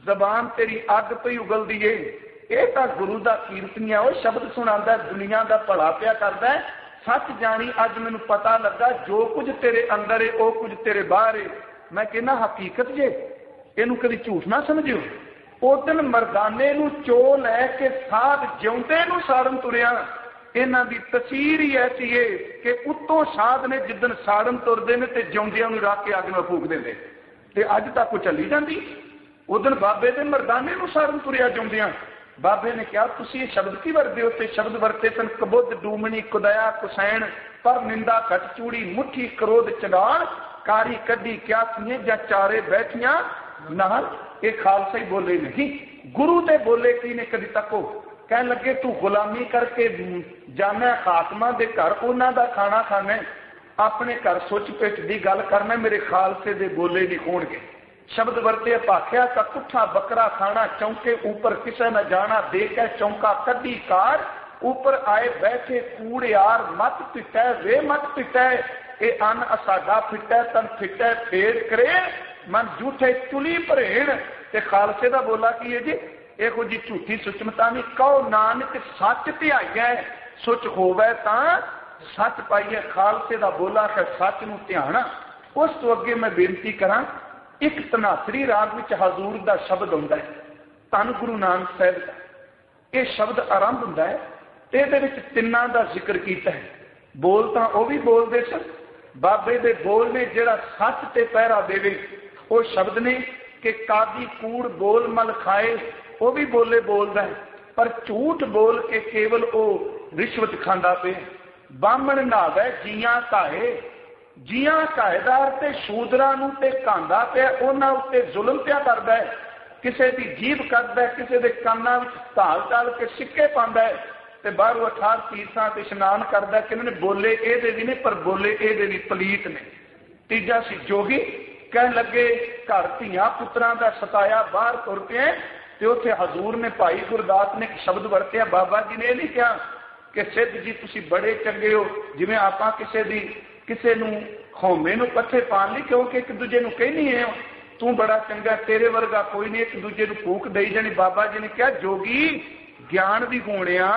ਜ਼ਬਾਨ ਤੇਰੀ ਅੱਗ ਪਈ ਉਗਲਦੀ ਏ। ਇਹ ਤਾਂ ਗੁਰੂ ਦਾ ਕੀਰਤਨੀਆ ਉਹ ਸ਼ਬਦ ਸੁਣਾਉਂਦਾ, ਦੁਨੀਆ ਦਾ ਭਲਾ ਪਿਆ ਕਰਦਾ। ਸੱਚ ਜਾਣੀ ਅੱਜ ਮੈਨੂੰ ਪਤਾ ਲੱਗਾ ਜੋ ਕੁਝ ਤੇਰੇ ਅੰਦਰ ਏ ਉਹ ਕੁਝ ਤੇਰੇ ਬਾਹਰ ਏ। ਮੈਂ ਕਹਿੰਦਾ ਹਕੀਕਤ ਜੇ, ਇਹਨੂੰ ਕਦੀ ਝੂਠ ਨਾ ਸਮਝਿਓ। ਉਹ ਦਿਨ ਮਰਦਾਨੇ ਨੂੰ ਚੋ ਲੈ ਕੇ ਸਾਧ ਜਿਉਂਦੇ ਨੂੰ ਸਾੜਨ ਤੁਰਿਆ। ਇਹਨਾਂ ਦੀ ਤਸਵੀਰ ਹੀ ਐਸੀ ਏ ਕਿ ਉੱਤੋਂ ਸਾਧ ਨੇ ਜਿੱਦਣ ਸਾੜਨ ਤੁਰਦੇ ਨੇ ਤੇ ਜਿਉਂਦਿਆਂ ਨੂੰ ਰੱਖ ਕੇ ਅੱਗ ਨਾਲ ਫੂਕ ਦਿੰਦੇ। ਤੇ ਅੱਜ ਤੱਕ ਉਹ ਚੱਲੀ ਜਾਂਦੀ। ਉਦਣ ਬਾਬੇ ਦੇ ਮਰਦਾਨੇ ਨੂੰ ਸਾੜਨ ਤੁਰਿਆ ਜਿਉਂਦਿਆਂ। ਬਾਬੇ ਨੇ ਕਿਹਾ ਤੁਸੀਂ ਇਹ ਸ਼ਬਦ ਕੀ ਵਰਤੇ ਹੋ? ਤੇ ਸ਼ਬਦ ਵਰਤੇ ਸਨ ਕਬੁੱਧ, ਡੂਮਣੀ, ਕੁਦਇਆ, ਕੁਸੈਣ, ਪਰ ਨਿੰਦਾ, ਘਟ ਚੂੜੀ, ਮੁੱਠੀ, ਕਰੋਧ, ਚੜਾਣ, ਕਾਰੀ ਕੱਢੀ, ਕਿਆ ਸੀਏ ਜਾਂ ਚਾਰੇ ਬੈਠੀਆਂ ਨਾਲ। ਇਹ ਖਾਲਸਾ ਹੀ ਬੋਲੇ ਨਹੀਂ, ਗੁਰੂ ਦੇ ਬੋਲੇ ਕੀ ਨੇ ਕਦੀ ਤੱਕੋ। ਕਹਿਣ ਲੱਗੇ ਤੂੰ ਗੁਲਾਮੀ ਕਰਕੇ ਜਾਣਾ ਖਾਤਮਾ ਦੇ ਘਰ, ਉਹਨਾਂ ਦਾ ਖਾਣਾ ਖਾਣਾ, ਆਪਣੇ ਘਰ ਸੁੱਚ ਪਿੱਟ ਦੀ ਗੱਲ ਕਰਨਾ, ਮੇਰੇ ਖਾਲਸੇ ਦੇ ਬੋਲੇ ਨਹੀਂ ਹੋਣਗੇ। ਸ਼ਬਦ ਵਰਤੇ ਭਾਖਿਆ ਤਾਂ ਕੁੱਠਾ ਬੱਕਰਾ ਖਾਣਾ, ਚੌਂਕੇ ਉੱਪਰ ਕਿਸੇ न ਜਾਣਾ, ਦੇ ਕੇ ਚੌਂਕਾ ਕੱਢੀ ਕਾਰ, ਉੱਪਰ ਆਏ ਬੈਠੇ ਕੂੜਿਆਰ, ਮਤ ਪਿਟੈ ਵੇ ਮਤ ਪਿਟੈ, ਇਹ ਅੰਨ ਅਸਾਡਾ ਫਿੱਟੈ ਤਨ ਫਿੱਟੈ ਫੇਰ ਕਰੇ, ਮਨ ਝੂਠੇ ਚੁਲੀ ਭਰੇਣ। ਤੇ ਖਾਲਸੇ ਦਾ ਬੋਲਾ ਕੀ ਹੈ ਜੀ? ਇਹੋ ਜੀ ਝੂਠੀ ਸੁਚਮਤਾ ਨਹੀਂ। ਕਹੋ ਨਾਨਕ ਸੱਚ ਧਿਆਈਐ, ਸੁਚ ਹੋਵੇ ਤਾਂ ਸੱਚ ਪਾਈਏ। ਖਾਲਸੇ ਦਾ ਬੋਲਾ ਹੈ ਸੱਚ ਨੂੰ ਧਿਆਣਾ। ਉਸ ਤੋਂ ਅੱਗੇ ਮੈਂ ਬੇਨਤੀ ਕਰਾਂ, ਇੱਕ ਧਨਾਸਰੀ ਰਾਗ ਵਿੱਚ ਹਜ਼ੂਰ ਦਾ ਸ਼ਬਦ ਹੁੰਦਾ ਹੈ, ਧੰਨ ਗੁਰੂ ਨਾਨਕ ਸਾਹਿਬ ਦਾ। ਇਹ ਸ਼ਬਦ ਆਰੰਭ ਹੁੰਦਾ ਹੈ ਤੇ ਇਹਦੇ ਵਿੱਚ ਤਿੰਨਾਂ ਦਾ ਜ਼ਿਕਰ ਕੀਤਾ ਹੈ। ਬੋਲ ਤਾਂ ਉਹ ਵੀ ਬੋਲਦੇ ਸਨ, ਬਾਬੇ ਦੇ ਬੋਲ ਨੇ ਜਿਹੜਾ ਸੱਚ ਤੇ ਪਹਿਰਾ ਦੇਵੇ। ਉਹ ਸ਼ਬਦ ਨੇ ਕਿ ਕਾਦੀ ਕੂੜ ਬੋਲ ਮਲ ਖਾਏ, ਉਹ ਵੀ ਬੋਲੇ ਬੋਲਦਾ ਹੈ, ਪਰ ਝੂਠ ਬੋਲ ਕੇ ਕੇਵਲ ਉਹ ਰਿਸ਼ਵਤ ਖਾਂਦਾ ਪਿਆ। ਬਾਹਮਣ ਨਾਵੇ ਜੀਆਂ ਕਾਹੇ, ਜੀਆਂ ਕਾਇਦਾਰ ਤੇ ਸ਼ੂਦਰਾਂ ਨੂੰ ਤੇ ਕਾਂਦਾ ਪਿਆ, ਉਹਨਾਂ ਉੱਤੇ ਜ਼ੁਲਮ ਪਿਆ ਕਰਦਾ ਹੈ। ਕਿਸੇ ਦੀ ਜੀਭ ਕੱਢਦਾ, ਕਿਸੇ ਦੇ ਕੰਨਾਂ ਵਿੱਚ ਧਾਲ ਡਾਲ ਕੇ ਸਿੱਕੇ ਪਾਉਂਦਾ ਹੈ, ਤੇ ਬਾਹਰੋਂ ਅਠਾਰ ਤੀਰਥਾਂ ਤੇ ਇਸ਼ਨਾਨ ਕਰਦਾ। ਕਿਹਨੇ ਬੋਲੇ ਇਹਦੇ ਵੀ ਨੇ, ਪਰ ਬੋਲੇ ਇਹਦੇ ਵੀ ਪਲੀਤ ਨੇ। ਤੀਜਾ ਸੀ ਜੋਗੀ। ਕਹਿਣ ਲੱਗੇ ਘਰ ਧੀਆਂ ਪੁੱਤਰਾਂ ਦਾ ਸਤਾਇਆ, ਬਾਹਰ ਤੁਰ ਕੇ ਤੇ ਉੱਥੇ ਹਜ਼ੂਰ ਨੇ ਭਾਈ ਗੁਰਦਾਸ ਨੇ ਇੱਕ ਸ਼ਬਦ ਵਰਤਿਆ। ਬਾਬਾ ਜੀ ਨੇ ਇਹ ਨਹੀਂ ਕਿਹਾ ਕਿ ਸਿੱਧ ਜੀ ਤੁਸੀਂ ਬੜੇ ਚੰਗੇ ਹੋ, ਜਿਵੇਂ ਆਪਾਂ ਕਿਸੇ ਦੀ ਕਿਸੇ ਨੂੰ ਖੌਮੇ ਨੂੰ ਪੱਥੇ ਪਾਉਣ ਲਈ, ਕਿਉਂਕਿ ਇੱਕ ਦੂਜੇ ਨੂੰ ਕਹਿਨੀ ਹੈ ਤੂੰ ਬੜਾ ਚੰਗਾ, ਤੇਰੇ ਵਰਗਾ ਕੋਈ ਨਹੀਂ, ਇੱਕ ਦੂਜੇ ਨੂੰ ਫੂਕ ਦੇਈ ਜਾਣੀ। ਬਾਬਾ ਜੀ ਨੇ ਕਿਹਾ ਜੋਗੀ ਗਿਆਨ ਵੀ ਗੂਣਿਆ,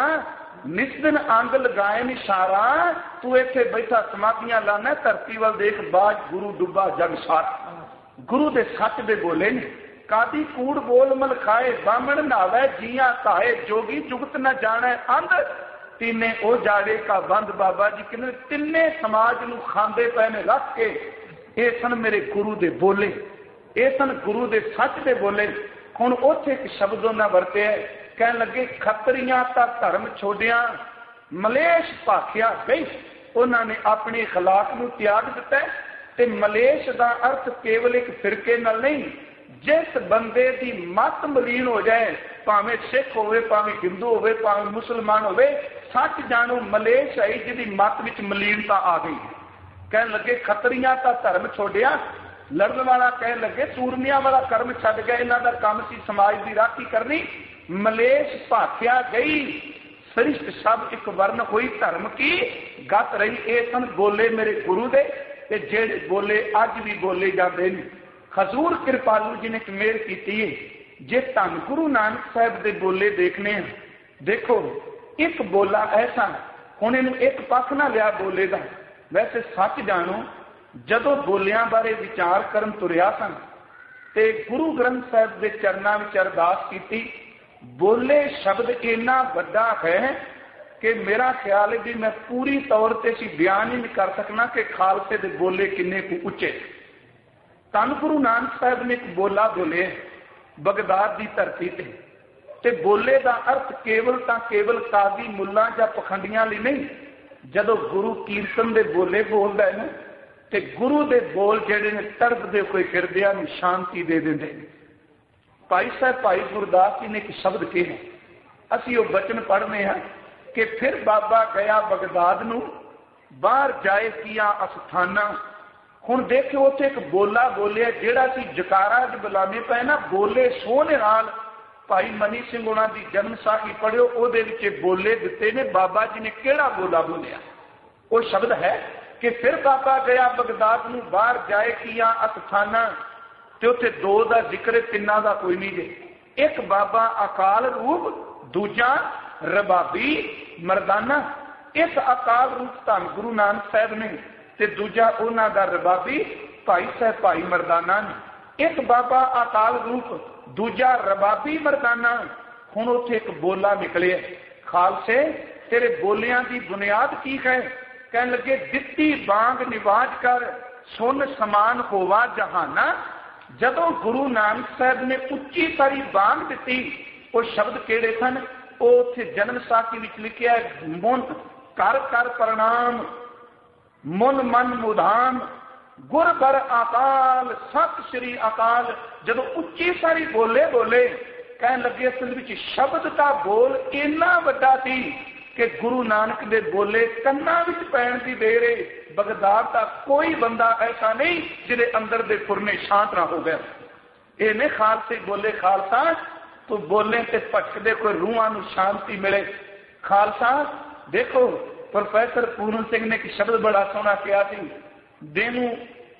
ਨਿਸਦਨ ਅੰਗ ਲਗਾਏ ਨਿਸ਼ਾਰਾ, ਤੂੰ ਇੱਥੇ ਬੈਠਾ ਸਮਾਧੀਆਂ ਲਾਣਾ, ਧਰਤੀ ਵੱਲ ਦੇਖ ਬਾਜ ਗੁਰੂ ਡੁੱਬਾ ਜਗ ਸਾਰਾ। ਗੁਰੂ ਦੇ ਸੱਚ ਦੇ ਬੋਲੇ ਨੇ। ਕਾਦੀ ਕੂੜ ਬੋਲ ਮਲ ਖਾਏ, ਬਾਹਮਣ ਨਾਵੇ ਜੀਆਂ ਕਾਏ, ਜੋਗੀ ਜੁਗਤ ਨਾ ਜਾਣੇ ਅੰਧ, ਤਿੰਨੇ ਉਹ ਜਾੜੇ ਕਾ ਬੰਦ। ਬਾਬਾ ਜੀ ਕਹਿੰਦੇ ਤਿੰਨੇ ਸਮਾਜ ਨੂੰ ਖਾਂਦੇ ਪਏ ਨੇ ਰੱਖ ਕੇ। ਇਹ ਸਨ ਮੇਰੇ ਗੁਰੂ ਦੇ ਬੋਲੇ, ਇਹ ਸਨ ਗੁਰੂ ਦੇ ਸੱਚ ਦੇ ਬੋਲੇ। ਹੁਣ ਉੱਥੇ ਇੱਕ ਸ਼ਬਦ ਉਹਨਾਂ ਵਰਤਿਆ, ਕਹਿਣ ਲੱਗੇ ਖੱਤਰੀਆਂ ਤਾਂ ਧਰਮ ਛੋੜਿਆ, ਮਲੇਸ਼ ਭਾਖਿਆ ਗਈ। ਉਹਨਾਂ ਨੇ ਆਪਣੇ ਅਖਲਾਕ ਨੂੰ ਤਿਆਗ ਦਿੱਤਾ। ਤੇ ਮਲੇਸ਼ ਦਾ ਅਰਥ ਕੇਵਲ ਇੱਕ ਫਿਰਕੇ ਨਾਲ ਨਹੀਂ, ਜਿਸ ਬੰਦੇ ਦੀ ਮਤ ਮਲੀਨ ਹੋ ਜਾਏ, ਭਾਵੇਂ ਸਿੱਖ ਹੋਵੇ, ਭਾਵੇਂ ਹਿੰਦੂ ਹੋਵੇ, ਭਾਵੇਂ ਮੁਸਲਮਾਨ ਹੋਵੇ, ਸੱਚ ਜਾਣੋ ਮਲੇਸ਼ ਹੈ ਜਿਹਦੀ ਮਤ ਵਿੱਚ ਮਲੀਨਤਾ ਆ ਗਈ। ਕਹਿਣ ਲੱਗੇ ਖੱਤਰੀਆਂ ਤਾਂ ਧਰਮ ਛੋੜਿਆ, ਲੜਨ ਵਾਲਾ ਕਹਿਣ ਲੱਗੇ ਸੂਰਮਿਆਂ ਵਾਲਾ ਕਰਮ ਛੱਡ ਗਿਆ, ਇਹਨਾਂ ਦਾ ਕੰਮ ਸੀ ਸਮਾਜ ਦੀ ਰਾਖੀ ਕਰਨੀ। ਮਲੇਸ਼ ਭਾਖਿਆ ਗਈ, ਸ੍ਰਿਸ਼ਟ ਸਭ ਇੱਕ ਵਰਨ ਹੋਈ, ਧਰਮ ਕੀ ਗੱਤ ਰਹੀ। ਇਹ ਸਨ ਬੋਲੇ ਮੇਰੇ ਗੁਰੂ ਦੇ, ਤੇ ਜਿਹੜੇ ਬੋਲੇ ਅੱਜ ਵੀ ਬੋਲੇ ਜਾਂਦੇ ਨੇ। ਹਜ਼ੂਰ ਕਿਰਪਾਲੂ ਜੀ ਨੇ ਮੇਰ ਕੀਤੀ ਹੈ। ਜੇ ਧੰਨ ਗੁਰੂ ਨਾਨਕ ਸਾਹਿਬ ਦੇ ਬੋਲੇ ਦੇਖਣੇ ਆ, ਦੇਖੋ ਇੱਕ ਬੋਲਾ ਐਸਾ, ਹੁਣ ਇਹਨੂੰ ਇੱਕ ਪੱਖ ਨਾ ਲਿਆ ਬੋਲੇ ਦਾ। ਵੈਸੇ ਸੱਚ ਜਾਣੋ, ਜਦੋਂ ਬੋਲਿਆਂ ਬਾਰੇ ਵਿਚਾਰ ਕਰਨ ਤੁਰਿਆ ਸਨ ਤੇ ਗੁਰੂ ਗ੍ਰੰਥ ਸਾਹਿਬ ਦੇ ਚਰਨਾਂ ਵਿੱਚ ਅਰਦਾਸ ਕੀਤੀ। ਬੋਲੇ ਸ਼ਬਦ ਇੰਨਾ ਵੱਡਾ ਹੈ ਕਿ ਮੇਰਾ ਖਿਆਲ ਹੈ ਵੀ ਮੈਂ ਪੂਰੀ ਤੌਰ ਤੇ ਸੀ ਬਿਆਨ ਹੀ ਨਹੀਂ ਕਰ ਸਕਣਾ ਕਿ ਖਾਲਸੇ ਦੇ ਬੋਲੇ ਕਿੰਨੇ ਕੁ ਉੱਚੇ। ਧੰਨ ਗੁਰੂ ਨਾਨਕ ਸਾਹਿਬ ਨੇ ਇੱਕ ਬੋਲਾ ਬੋਲੇ ਬਗਦਾਦ ਦੀ ਧਰਤੀ ਤੇ, ਤੇ ਬੋਲੇ ਦਾ ਅਰਥ ਕੇਵਲ ਤਾਂ ਕੇਵਲ ਕਾਜ਼ੀ ਮੁੱਲਾ ਜਾਂ ਪਖੰਡੀਆਂ ਲਈ ਨਹੀਂ। ਜਦੋਂ ਗੁਰੂ ਕੀਰਤਨ ਦੇ ਬੋਲੇ ਬੋਲਦਾ ਹੈ ਨਾ, ਤੇ ਗੁਰੂ ਦੇ ਬੋਲ ਜਿਹੜੇ ਨੇ ਤੜਫਦੇ ਕੋਈ ਹਿਰਦਿਆਂ ਨੂੰ ਸ਼ਾਂਤੀ ਦੇ ਦਿੰਦੇ ਨੇ। ਭਾਈ ਸਾਹਿਬ ਭਾਈ ਗੁਰਦਾਸ ਜੀ ਨੇ ਇੱਕ ਸ਼ਬਦ ਕਿਹਾ, ਅਸੀਂ ਉਹ ਬਚਨ ਪੜ੍ਹਨੇ ਹਾਂ ਕਿ ਫਿਰ ਬਾਬਾ ਗਿਆ ਬਗਦਾਦ ਨੂੰ, ਬਾਹਰ ਜਾਏ ਕੀਆਂ ਅਸਥਾਨਾਂ। ਹੁਣ ਦੇਖਿਓ ਉੱਥੇ ਇੱਕ ਬੋਲਾ ਬੋਲਿਆ ਜਿਹੜਾ ਸੀ ਜਕਾਰਾ ਚ ਬੁਲਾਣੇ ਪਏ ਨਾ, ਬੋਲੇ ਸੋਹਣੇ ਨਾਲ। ਭਾਈ ਮਨੀ ਸਿੰਘ ਉਹਨਾਂ ਦੀ ਜਨਮ ਸਾਖੀ ਪੜ੍ਹਿਓ, ਉਹਦੇ ਵਿੱਚ ਬੋਲੇ ਦਿੱਤੇ ਨੇ। ਬਾਬਾ ਜੀ ਨੇ ਕਿਹੜਾ ਬੋਲਾ ਬੋਲਿਆ? ਉਹ ਸ਼ਬਦ ਹੈ ਕਿ ਫਿਰ ਬਾਬਾ ਗਿਆ ਬਗਦਾਦ ਨੂੰ, ਬਾਹਰ ਜਾਏ ਕੀਆਂ ਅਸਥਾਨਾਂ, ਤੇ ਉੱਥੇ ਦੋ ਦਾ ਜ਼ਿਕਰ ਹੈ, ਤਿੰਨਾਂ ਦਾ ਕੋਈ ਨਹੀਂ ਜੇ। ਇੱਕ ਬਾਬਾ ਅਕਾਲ ਰੂਪ, ਦੂਜਾ ਰਬਾਬੀ ਮਰਦਾਨਾ। ਇੱਕ ਅਕਾਲ ਰੂਪ ਧੰਨ ਗੁਰੂ ਨਾਨਕ ਸਾਹਿਬ ਨੇ ਤੇ ਦੂਜਾ ਉਹਨਾਂ ਦਾ ਰਬਾਬੀ ਭਾਈ ਸਾਹਿਬ ਭਾਈ ਮਰਦਾਨਾ ਨੇ। ਇੱਕ ਬਾਬਾ ਅਕਾਲ ਰੂਪ, ਦੂਜਾ ਰਬਾਬੀ ਮਰਦਾਨਾ। ਹੁਣ ਉੱਥੇ ਇੱਕ ਬੋਲਾ ਨਿਕਲਿਆ, ਖਾਲਸੇ ਤੇਰੇ ਬੋਲਿਆਂ ਦੀ ਬੁਨਿਆਦ ਕੀ ਹੈ? ਕਹਿਣ ਲੱਗੇ ਦਿੱਤੀ ਬਾਂਗ ਨਿਵਾਜ ਕਰ ਸੁਨ ਸਮਾਨ ਹੋਵਾ ਜਹਾਨਾ। ਜਦੋਂ ਗੁਰੂ ਨਾਨਕ ਸਾਹਿਬ ਨੇ ਉੱਚੀ ਸਾਰੀ ਬਾਂਗ ਦਿੱਤੀ, ਉਹ ਸ਼ਬਦ ਕਿਹੜੇ ਸਨ? ਉਹ ਉੱਥੇ ਜਨਮ ਸਾਖੀ ਵਿੱਚ ਲਿਖਿਆ, ਮੁਨ ਕਰ ਕਰ ਪ੍ਰਣਾਮ, ਮੁਨ ਮਨ ਮੁਧਾਮ, ਗੁਰ ਬਰ ਅਕਾਲ, ਸਤਿ ਸ੍ਰੀ ਅਕਾਲ। ਜਦੋਂ ਉੱਚੀ ਸਾਰੀ ਬੋਲੇ ਬੋਲੇ, ਕਹਿਣ ਲੱਗੇ ਅਸਲ ਵਿੱਚ ਸ਼ਬਦ ਦਾ ਬੋਲ ਇੰਨਾ ਵੱਡਾ ਸੀ ਕਿ ਗੁਰੂ ਨਾਨਕ ਦੇ ਬੋਲੇ ਕੰਨਾਂ ਵਿੱਚ ਪੈਣ ਦੀ ਦੇਰ ਏ। ਬਗਦਾਦ ਦਾ ਕੋਈ ਬੰਦਾ ਐਸਾ ਨਹੀਂ ਜਿਹਦੇ ਅੰਦਰ ਦੇ ਫੁਰਨੇ ਸ਼ਾਂਤ ਨਾ ਹੋ ਗਏ। ਇਹ ਨੇ ਖਾਲਸੇ ਬੋਲੇ, ਖਾਲਸਾ ਤੂੰ ਬੋਲੇ ਤੇ ਭਟਕਦੇ ਕੋਈ ਰੂਹਾਂ ਨੂੰ ਸ਼ਾਂਤੀ ਮਿਲੇ। ਖਾਲਸਾ ਦੇਖੋ, ਪ੍ਰੋਫੈਸਰ ਪੂਰਨ ਸਿੰਘ ਨੇ ਇੱਕ ਸ਼ਬਦ ਬੜਾ ਸੋਹਣਾ ਕਿਹਾ ਸੀ, ਦੇਨੂੰ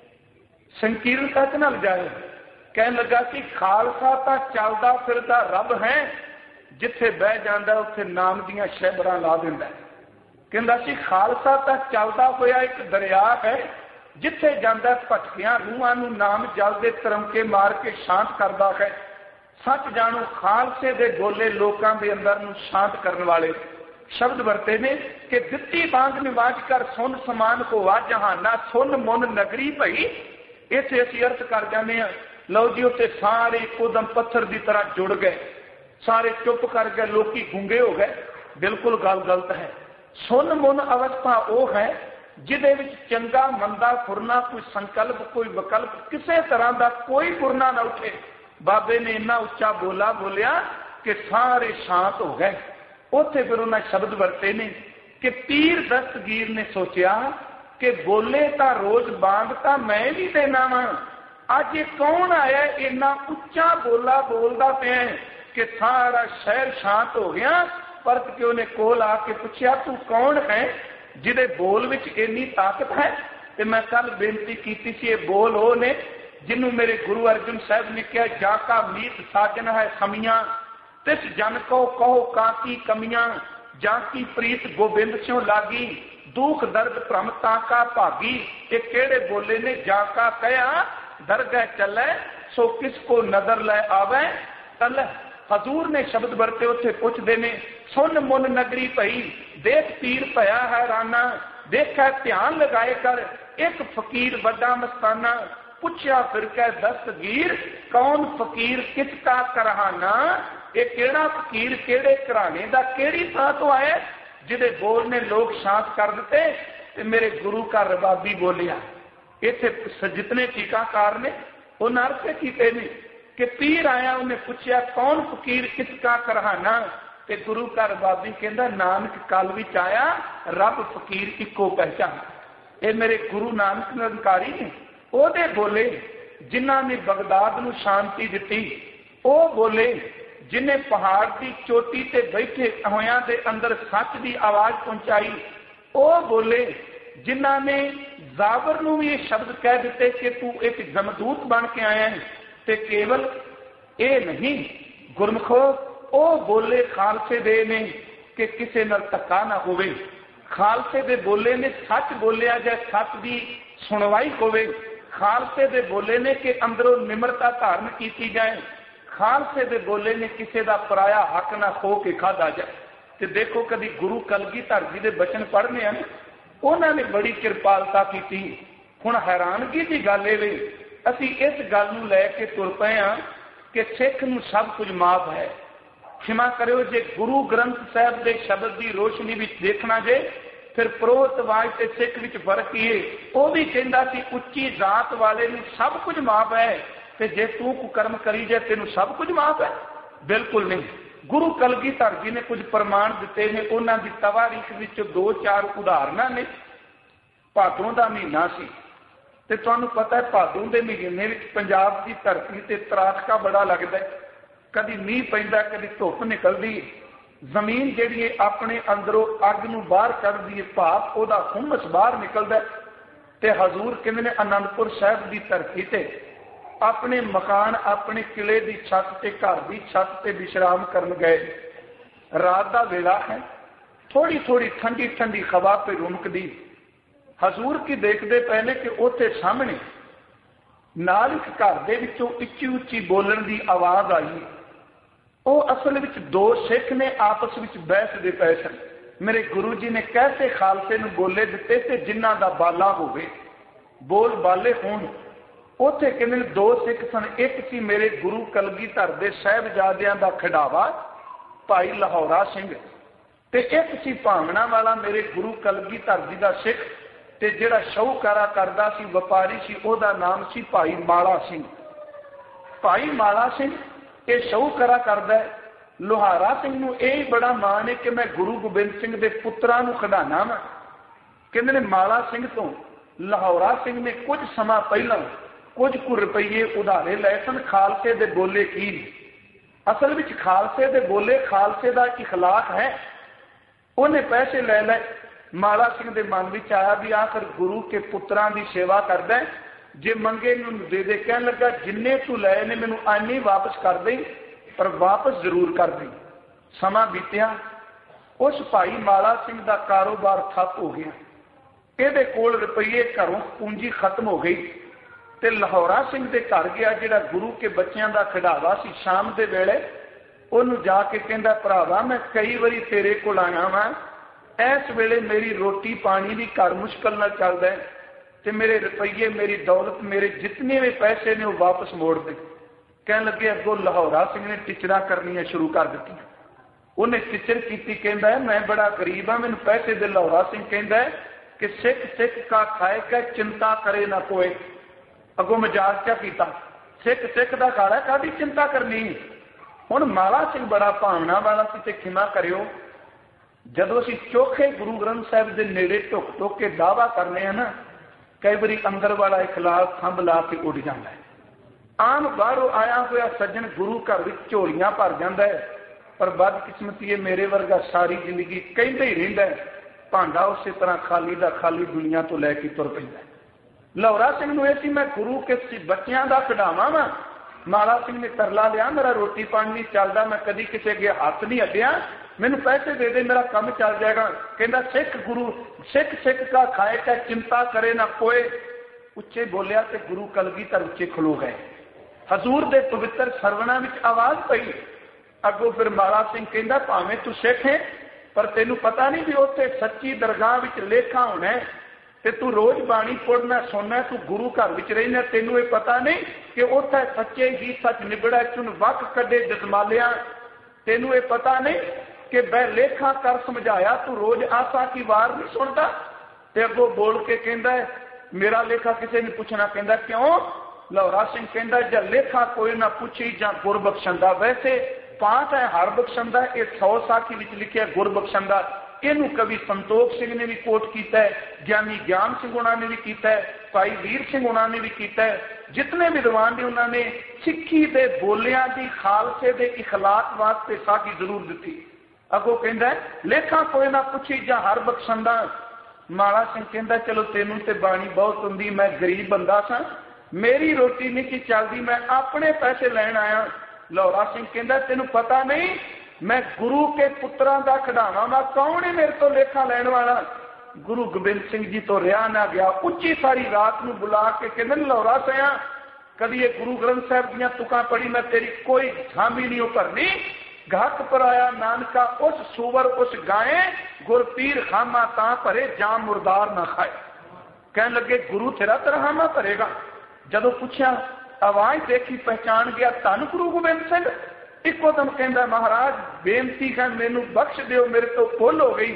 ਸੰਕੀਰਨਤਾ ਚ ਨਾ ਲਿਜਾਏ। ਕਹਿਣ ਲੱਗਾ ਸੀ ਖਾਲਸਾ ਤਾਂ ਚੱਲਦਾ ਫਿਰਦਾ ਰੱਬ ਹੈ, ਜਿੱਥੇ ਬਹਿ ਜਾਂਦਾ ਉੱਥੇ ਨਾਮ ਦੀਆਂ ਸ਼ਹਿਬਰਾਂ ਲਾ ਦਿੰਦਾ। ਕਹਿੰਦਾ ਸੀ ਖਾਲਸਾ ਤਾਂ ਚੱਲਦਾ ਹੋਇਆ ਇੱਕ ਦਰਿਆ ਹੈ, ਜਿੱਥੇ ਜਾਂਦਾ ਭਟਕਿਆਂ ਰੂਹਾਂ ਨੂੰ ਨਾਮ ਜਲ ਦੇ ਤਰਮਕੇ ਮਾਰ ਕੇ ਸ਼ਾਂਤ ਕਰਦਾ ਹੈ। ਸੱਚ ਜਾਣੋ ਖਾਲਸੇ ਦੇ ਬੋਲੇ ਲੋਕਾਂ ਦੇ ਅੰਦਰ ਨੂੰ ਸ਼ਾਂਤ ਕਰਨ ਵਾਲੇ ਸ਼ਬਦ ਵਰਤੇ ਨੇ ਕਿ ਦਿੱਤੀ ਬਾਂਗ ਨਿਵਾਜ ਕਰ ਸੁਨ ਸਮਾਨ ਹੋਵਾ ਜਹਾਨਾ, ਸੁਨ ਮੁਨ ਨਗਰੀ ਭਈ। ਇੱਥੇ ਅਸੀਂ ਅਰਥ ਕਰ ਜਾਂਦੇ ਹਾਂ, ਲਓ ਜੀ ਉੱਥੇ ਸਾਰੇ ਕੋਦਮ ਪੱਥਰ ਦੀ ਤਰ੍ਹਾਂ ਜੁੜ ਗਏ, ਸਾਰੇ ਚੁੱਪ ਕਰ ਗਏ, ਲੋਕੀ ਗੂੰਗੇ ਹੋ ਗਏ। ਬਿਲਕੁਲ ਗੱਲ ਗਲਤ ਹੈ। ਸੁਨ ਮੁਨ ਅਵਸਥਾ ਉਹ ਹੈ ਜਿਹਦੇ ਵਿੱਚ ਚੰਗਾ ਮੰਦਾ ਫੁਰਨਾ, ਕੋਈ ਸੰਕਲਪ ਕੋਈ ਵਿਕਲਪ ਕਿਸੇ ਤਰ੍ਹਾਂ ਦਾ ਕੋਈ ਫੁਰਨਾ ਨਾ ਉੱਠੇ। ਬਾਬੇ ਨੇ ਇੰਨਾ ਉੱਚਾ ਬੋਲਾ ਬੋਲਿਆ ਕਿ ਸਾਰੇ ਸ਼ਾਂਤ ਹੋ ਗਏ। ਉੱਥੇ ਫਿਰ ਉਹਨਾਂ ਸ਼ਬਦ ਵਰਤੇ ਨੇ ਕਿ ਪੀਰ ਦਸਤਗੀਰ ਨੇ ਸੋਚਿਆ ਕਿ ਬੋਲੇ ਤਾਂ ਰੋਜ਼ ਬਾਂਗ ਤਾਂ ਮੈਂ ਵੀ ਦੇਣਾ ਵਾ, ਅੱਜ ਇਹ ਕੌਣ ਆਇਆ ਇੰਨਾ ਉੱਚਾ ਬੋਲਾ ਬੋਲਦਾ ਪਿਆ ਕਿ ਸਾਰਾ ਸ਼ਹਿਰ ਸ਼ਾਂਤ ਹੋ ਗਿਆ। ਪਰਤ ਕੇ ਉਹਨੇ ਕੋਲ ਆ ਕੇ ਪੁੱਛਿਆ ਤੂੰ ਕੌਣ ਹੈ ਜਿਹਦੇ ਬੋਲ ਵਿੱਚ ਇੰਨੀ ਤਾਕਤ ਹੈ? ਤੇ ਮੈਂ ਕੱਲ ਬੇਨਤੀ ਕੀਤੀ ਸੀ, ਇਹ ਬੋਲ ਉਹ ਨੇ ਜਿਹਨੂੰ ਮੇਰੇ ਗੁਰੂ ਅਰਜਨ ਸਾਹਿਬ ਨੇ ਕਿਹਾ ਜਾ ਕਾ ਮੀਤ ਸਾਜਨ ਹੈ ਸਮੀਆਂ, ਤਿਸ ਜਨ ਕੋ ਕਹੋ ਕਾਕੀ ਕਮੀਆਂ, ਜਾ ਕੀ ਪ੍ਰੀਤ ਗੋਬਿੰਦ ਸਿਉ ਲਾਗੀ, ਦੁੱਖ ਦਰਦ ਭ੍ਰਮਤਾ ਕਾ ਭਾਗੀ। ਇਹ ਕਿਹੜੇ ਬੋਲੇ ਨੇ? ਜਾ ਕਾ ਕਹਿਆ ਦਰਗਹਿ ਚੱਲੇ, ਸੋ ਕਿਸ ਕੋ ਨਜ਼ਰ ਲੈ ਆਵੇ ਤਲ। ਹਜ਼ੂਰ ਨੇ ਸ਼ਬਦ ਵਰਤੇ, ਉੱਥੇ ਪੁੱਛਦੇ ਨੇ ਸੁਨ ਮੁਨ ਨਗਰੀ ਭਈ, ਦੇਖ ਪੀਰ ਭਇਆ ਹੈਰਾਨਾ, ਦੇਖਿਆ ਧਿਆਨ ਲਗਾਏ ਕਰ ਇੱਕ ਫਕੀਰ ਵੱਡਾ ਮਸਤਾਨਾ। ਪੁੱਛਿਆ ਫਿਰ ਕਹਿ ਦਸਤਗੀਰ ਕੌਣ ਫਕੀਰ ਕਿਸ ਕਾ ਕਰਹਾਨਾ। ਇਹ ਕਿਹੜਾ ਫਕੀਰ ਕਿਹੜੇ ਘਰਾਣੇ ਦਾ ਕਿਹੜੀ ਥਾਂ ਤੋਂ ਆਇਆ ਜਿਹਦੇ ਬੋਲ ਨੇ ਲੋਕ ਸ਼ਾਂਤ ਕਰ ਦਿੱਤੇ? ਤੇ ਮੇਰੇ ਗੁਰੂ ਘਰ ਰਬਾਬੀ ਬੋਲਿਆ। ਇੱਥੇ ਜਿਤਨੇ ਟੀਕਾਕਾਰ ਨੇ ਉਹ ਨਰਸੇ ਕੀਤੇ ਨੇ ਕਿ ਪੀਰ ਆਇਆ, ਉਹਨੇ ਪੁੱਛਿਆ ਕੌਣ ਫਕੀਰ ਕਿਸ ਕਾ ਕਰਹਾਨਾ। ਤੇ ਗੁਰੂ ਘਰ ਬਾਬੀ ਕਹਿੰਦਾ ਨਾਨਕ ਕਲ ਵਿੱਚ ਆਇਆ, ਰੱਬ ਫਕੀਰ ਇੱਕੋ ਪਹਿਚਾਨ। ਇਹ ਮੇਰੇ ਗੁਰੂ ਨਾਨਕ ਨਿਰੰਕਾਰੀ ਨੇ, ਉਹਦੇ ਬੋਲੇ ਜਿਨ੍ਹਾਂ ਨੇ ਬਗਦਾਦ ਨੂੰ ਸ਼ਾਂਤੀ ਦਿੱਤੀ। ਉਹ ਬੋਲੇ ਜਿਨੇ ਪਹਾੜ ਦੀ ਚੋਟੀ ਤੇ ਬੈਠੇ ਹੋਇਆਂ ਦੇ ਅੰਦਰ ਸੱਚ ਦੀ ਆਵਾਜ਼ ਪਹੁੰਚਾਈ। ਉਹ ਬੋਲੇ ਜਿਨ੍ਹਾਂ ਨੇ ਜ਼ਾਬਰ ਨੂੰ ਵੀ ਇਹ ਸ਼ਬਦ ਕਹਿ ਦਿੱਤੇ ਕਿ ਤੂੰ ਇੱਕ ਜਮਦੂਤ ਬਣ ਕੇ ਆਇਆ ਹੈ। ਤੇ ਕੇਵਲ ਇਹ ਨਹੀਂ ਗੁਰਮਖੋ, ਉਹ ਬੋਲੇ ਖਾਲਸੇ ਦੇ ਨੇ ਕਿ ਕਿਸੇ ਨਾਲ ਧੱਕਾ ਨਾ ਹੋਵੇ। ਖਾਲਸੇ ਦੇ ਬੋਲੇ ਨੇ ਸੱਚ ਬੋਲਿਆ ਜਾਂ ਸੱਚ ਦੀ ਸੁਣਵਾਈ ਹੋਵੇ। ਖਾਲਸੇ ਦੇ ਬੋਲੇ ਨੇ ਕਿ ਅੰਦਰੋਂ ਨਿਮਰਤਾ ਧਾਰਨ ਕੀਤੀ ਜਾਏ। ਖਾਲਸੇ ਦੇ ਬੋਲੇ ਨੇ ਕਿਸੇ ਦਾ ਪਰਾਇਆ ਹੱਕ ਨਾ ਖੋ ਕੇ ਖਾਧਾ ਜਾਏ। ਤੇ ਦੇਖੋ ਕਦੀ ਗੁਰੂ ਕਲਗੀਧਰ ਜੀ ਦੇ ਬਚਨ ਪੜ੍ਹਨੇ ਹਨ, ਉਹਨਾਂ ਨੇ ਬੜੀ ਕਿਰਪਾਲਤਾ ਕੀਤੀ। ਹੁਣ ਹੈਰਾਨਗੀ ਦੀ ਗੱਲ ਇਹ ਵੇ, ਅਸੀਂ ਇਸ ਗੱਲ ਨੂੰ ਲੈ ਕੇ ਤੁਰ ਪਏ ਹਾਂ ਕਿ ਸਿੱਖ ਨੂੰ ਸਭ ਕੁਝ ਮਾਫ ਹੈ। ਖਿਮਾ ਕਰਿਓ ਜੇ ਗੁਰੂ ਗ੍ਰੰਥ ਸਾਹਿਬ ਦੇ ਸ਼ਬਦ ਦੀ ਰੋਸ਼ਨੀ ਵਿੱਚ ਦੇਖਣਾ ਜੇ ਫਿਰ ਪ੍ਰੋਤਵਾਜ ਤੇ ਸਿੱਖ ਵਿੱਚ ਫਰਕ ਹੀ ਹੈ। ਉਹ ਵੀ ਕਹਿੰਦਾ ਸੀ ਉੱਚੀ ਜ਼ਾਤ ਵਾਲੇ ਨੂੰ ਸਭ ਕੁਝ ਮਾਫ ਹੈ, ਤੇ ਜੇ ਤੂੰ ਕੁਕਰਮ ਕਰੀ ਜੇ ਤੈਨੂੰ ਸਭ ਕੁਝ ਮਾਫ ਹੈ? ਬਿਲਕੁਲ ਨਹੀਂ। ਗੁਰੂ ਕਲਗੀਧਰ ਜੀ ਨੇ ਕੁਝ ਪ੍ਰਮਾਣ ਦਿੱਤੇ ਨੇ, ਉਹਨਾਂ ਦੀ ਤਵਾਰੀਖ ਵਿੱਚ ਦੋ ਚਾਰ ਉਦਾਹਰਨਾਂ ਨੇ। ਭਾਦੋਂ ਦਾ ਮਹੀਨਾ ਸੀ ਤੇ ਤੁਹਾਨੂੰ ਪਤਾ ਹੈ ਭਾਦੋਂ ਦੇ ਮਹੀਨੇ ਵਿੱਚ ਪੰਜਾਬ ਦੀ ਧਰਤੀ ਤੇ ਤਰਾਸ਼ਕਾ ਬੜਾ ਲੱਗਦਾ, ਕਦੀ ਮੀਂਹ ਪੈਂਦਾ ਕਦੀ ਧੁੱਪ ਨਿਕਲਦੀ, ਜ਼ਮੀਨ ਜਿਹੜੀ ਹੈ ਆਪਣੇ ਅੰਦਰੋਂ ਅੱਗ ਨੂੰ ਬਾਹਰ ਕੱਢਦੀ ਹੈ, ਭਾਪ ਉਹਦਾ ਹੁਮਸ ਬਾਹਰ ਨਿਕਲਦਾ। ਤੇ ਹਜ਼ੂਰ ਕਹਿੰਦੇ ਨੇ ਅਨੰਦਪੁਰ ਸਾਹਿਬ ਦੀ ਧਰਤੀ ਤੇ अपने मकान अपने किले की छत ते घर की छत ते विश्राम करन गए। रात का वेला है, थोड़ी थोड़ी ठंडी ठंडी हवा पे रुमकदी। हजूर की देखते पे ने कि उत्थे सामने नाल एक घर दे विचों उच्ची उच्ची बोलण की आवाज आई। वो असल विच दो सिख ने आपस विच बहसदे पए सन। मेरे गुरु जी ने कैसे खालसे नूं बोले दिते ते जिन्हां दा बाला होवे, बोल बाले होण। उत्थे कहंदे दो सिख सन, एक सी मेरे गुरु कलगीधर दे साहिबजादियां दा खिडावा भाई लाहौरा सिंह, ते एक सी भावना वाला मेरे गुरु कलगीधर जी दा सिख, ते जिहड़ा शाहूकारा करदा सी व्यापारी सी ओहदा नाम सी भाई माला सिंह। भाई माला सिंह ये शाहूकारा करदा है। लोहारा सिंह नूं यह बड़ा मान है कि मैं गुरु गोबिंद सिंह दे पुत्रां नूं खिडाना वा। कहंदे ने माला सिंह तो लाहौरा सिंह ने कुछ समा पहला कुछ कु रुपये उधारे लए सन। खालसे दे बोले की असल विच खालसे दे बोले खालसे दा इखलाक है। उन्हें पैसे ले लए। माला सिंह दे मन विच आया भी आखिर गुरु के पुत्रां दी सेवा करदा है, जे मंगे नूं दे दे। कहण लगा जिन्ने तू लए ने मैनूं आने वापस कर दे, पर वापस जरूर कर दे। समा बीतिया, उस भाई माला सिंह का कारोबार ठप हो गया। ਇਹਦੇ ਕੋਲ रुपये घरों पूंजी खत्म हो गई ते लाहौरा सिंह के घर गया जिहड़ा गुरु के बच्चों का खिडावा सी। शाम के वेले उन्होंने जाके कहंदा भरावा मैं कई बारी तेरे कोल आया वा, इस वेले मेरी रोटी पानी भी घर मुश्किल नाल चलदा है ते मेरे रुपये मेरी दौलत मेरे जितने भी पैसे ने वो वापस मोड़ दे। कहन लगे अगों लाहौरा सिंह ने टिचरा करनियां शुरू कर दी। उन्हें टिचर की कहंदा है मैं बड़ा गरीब हाँ, मैनूं पैसे दे। लाहौरा सिंह कहंदा है कि सिख सिख का खाए का चिंता करे ना कोई। अगों मजाक क्या किया, सिख सिख का खा है कादी चिंता करनी। हुण माला सिंह बड़ा भावना वाला सी ते खिमा करियो, जदों असीं चोखे गुरु ग्रंथ साहिब दे नेड़े टुक टुक के दावा करने हैं ना, कई बारी अंदर वाला इखलास खंभ ला के उड़ जाता है। आम बाहरों आया हुआ सज्जन गुरु घर विच झोलियां भर जाता है, पर बदकिस्मती मेरे वर्गा सारी जिंदगी कहंदा ही रहिंदा है, भांडा उस तरह खाली दा खाली दुनिया तो लैके तुर पैंदा है। लाहौरा सिंह नूं इह सी मैं गुरु के बच्चों का खिडावा वा। माला सिंह ने तरला लिया मेरा रोटी पानी नहीं चलता, मैं कदी किसी अगे हाथ नहीं अड्डिया, मैनूं पैसे दे दे मेरा काम चल जाएगा। कहंदा सिख गुरु सिख सिख का खाए का चिंता करे ना कोई। उच्चे बोलिया ते गुरु कलगीधर उच्चे खलो गए। हजूर दे पवित्र सरवणा विच आवाज पई। अगों फिर माला सिंह कहंदा भावें तू सिख है, पर तेनू पता नहीं भी उत्थे सच्ची दरगाह विच लेखा होना है ते तू रोज बाणी पढ़ना सुनना, तू गुरु घर विच रहना, तेनू ये पता नहीं कि उत्थे सच्चे ही सच निबड़ा चुन वक कदे जजमालिया। तेनू ये पता नहीं कि मैं लेखा कर समझाया, तू रोज आसा की वार नहीं सुनता। ते अगों बोल के कहंदा है मेरा लेखा किसी ने पूछना। कहंदा क्यों? लाहौरा सिंह कहंदा जे लेखा कोई ना पूछी जां गुर बख्शंदा। वैसे पाठ है हर बख्शंदा, ये सौ साखी विच लिखिया गुर बख्शंदा। इनू कवि संतोख सिंह ने भी कोट किया है, ज्ञानी ज्ञान सिंह उन्होंने ने भी किया है, भाई वीर सिंह उन्होंने ने भी किया है। जितने विद्वान ने उन्होंने सिक्खी दे बोलियां दी खालसे दे इखलाक वास्ते साखी जरूर दी। अगों कहंदा लेखा कोई ना पूछी जां हर बख्शंदा। माला सिंह कहंदा चलो तेनू ते बाणी बहुत हुंदी, मैं गरीब बंदा सा, मेरी रोटी नहीं की चलती, मैं अपने पैसे लैन आया। लाहौरा सिंह कहंदा तेनू पता नहीं मैं गुरु के पुत्रां दा खिडावा वा, कौन है मेरे तो लेखा लैन वाला? गुरु गोबिंद सिंह जी तो रिहा ना गया। उच्ची सारी रात नूं बुला के कहंदे लाहौरा सिंह कदी ये गुरु ग्रंथ साहिब दीयां तुकां पढ़ी, मैं तेरी कोई झामी नहीं भरनी। घाट पर आया नानका उस सूवर उस गाये, गुरपीर खामा तां भरे जाम मुरदार ना खाए। कहने लगे गुरु तेरा तरहामा भरेगा। जदों पूछा आवाज देखी पहचान गया धन गुरु गोबिंद सिंह। इको दम कहंदा महाराज बेनती है मैनू बख्श दिओ, मेरे तो भुल हो गई।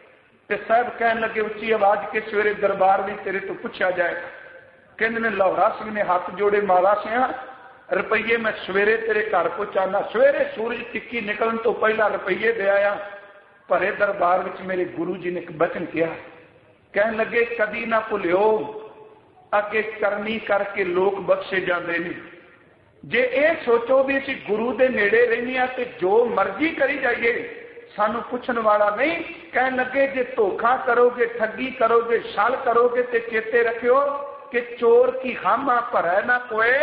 ते साहब कहन लगे उच्ची आवाज के सवेरे दरबार में तेरे तो पूछा जाएगा। कहंदे ने लाहौरा सिंह ने हाथ जोड़े, माला सिंह रुपये मैं सवेरे तेरे घर पहुंचाना, सवेरे सूरज टिक्की निकलन तो पहला रुपये दे आया। भरे दरबार विच मेरे गुरु जी ने एक बचन किया, कहन लगे कदी ना भुलियो अगे करनी करके लोग बख्शे जाते हैं। जे ये सोचो भी असीं गुरु दे नेड़े रहने आ ते जो मर्जी करी जाइए, सानू पुछण वाला नहीं। कहन लगे जे धोखा करोगे, ठगी करोगे, छल करोगे ते चेते रखियो कि चोर की खामा भरै ना कोई,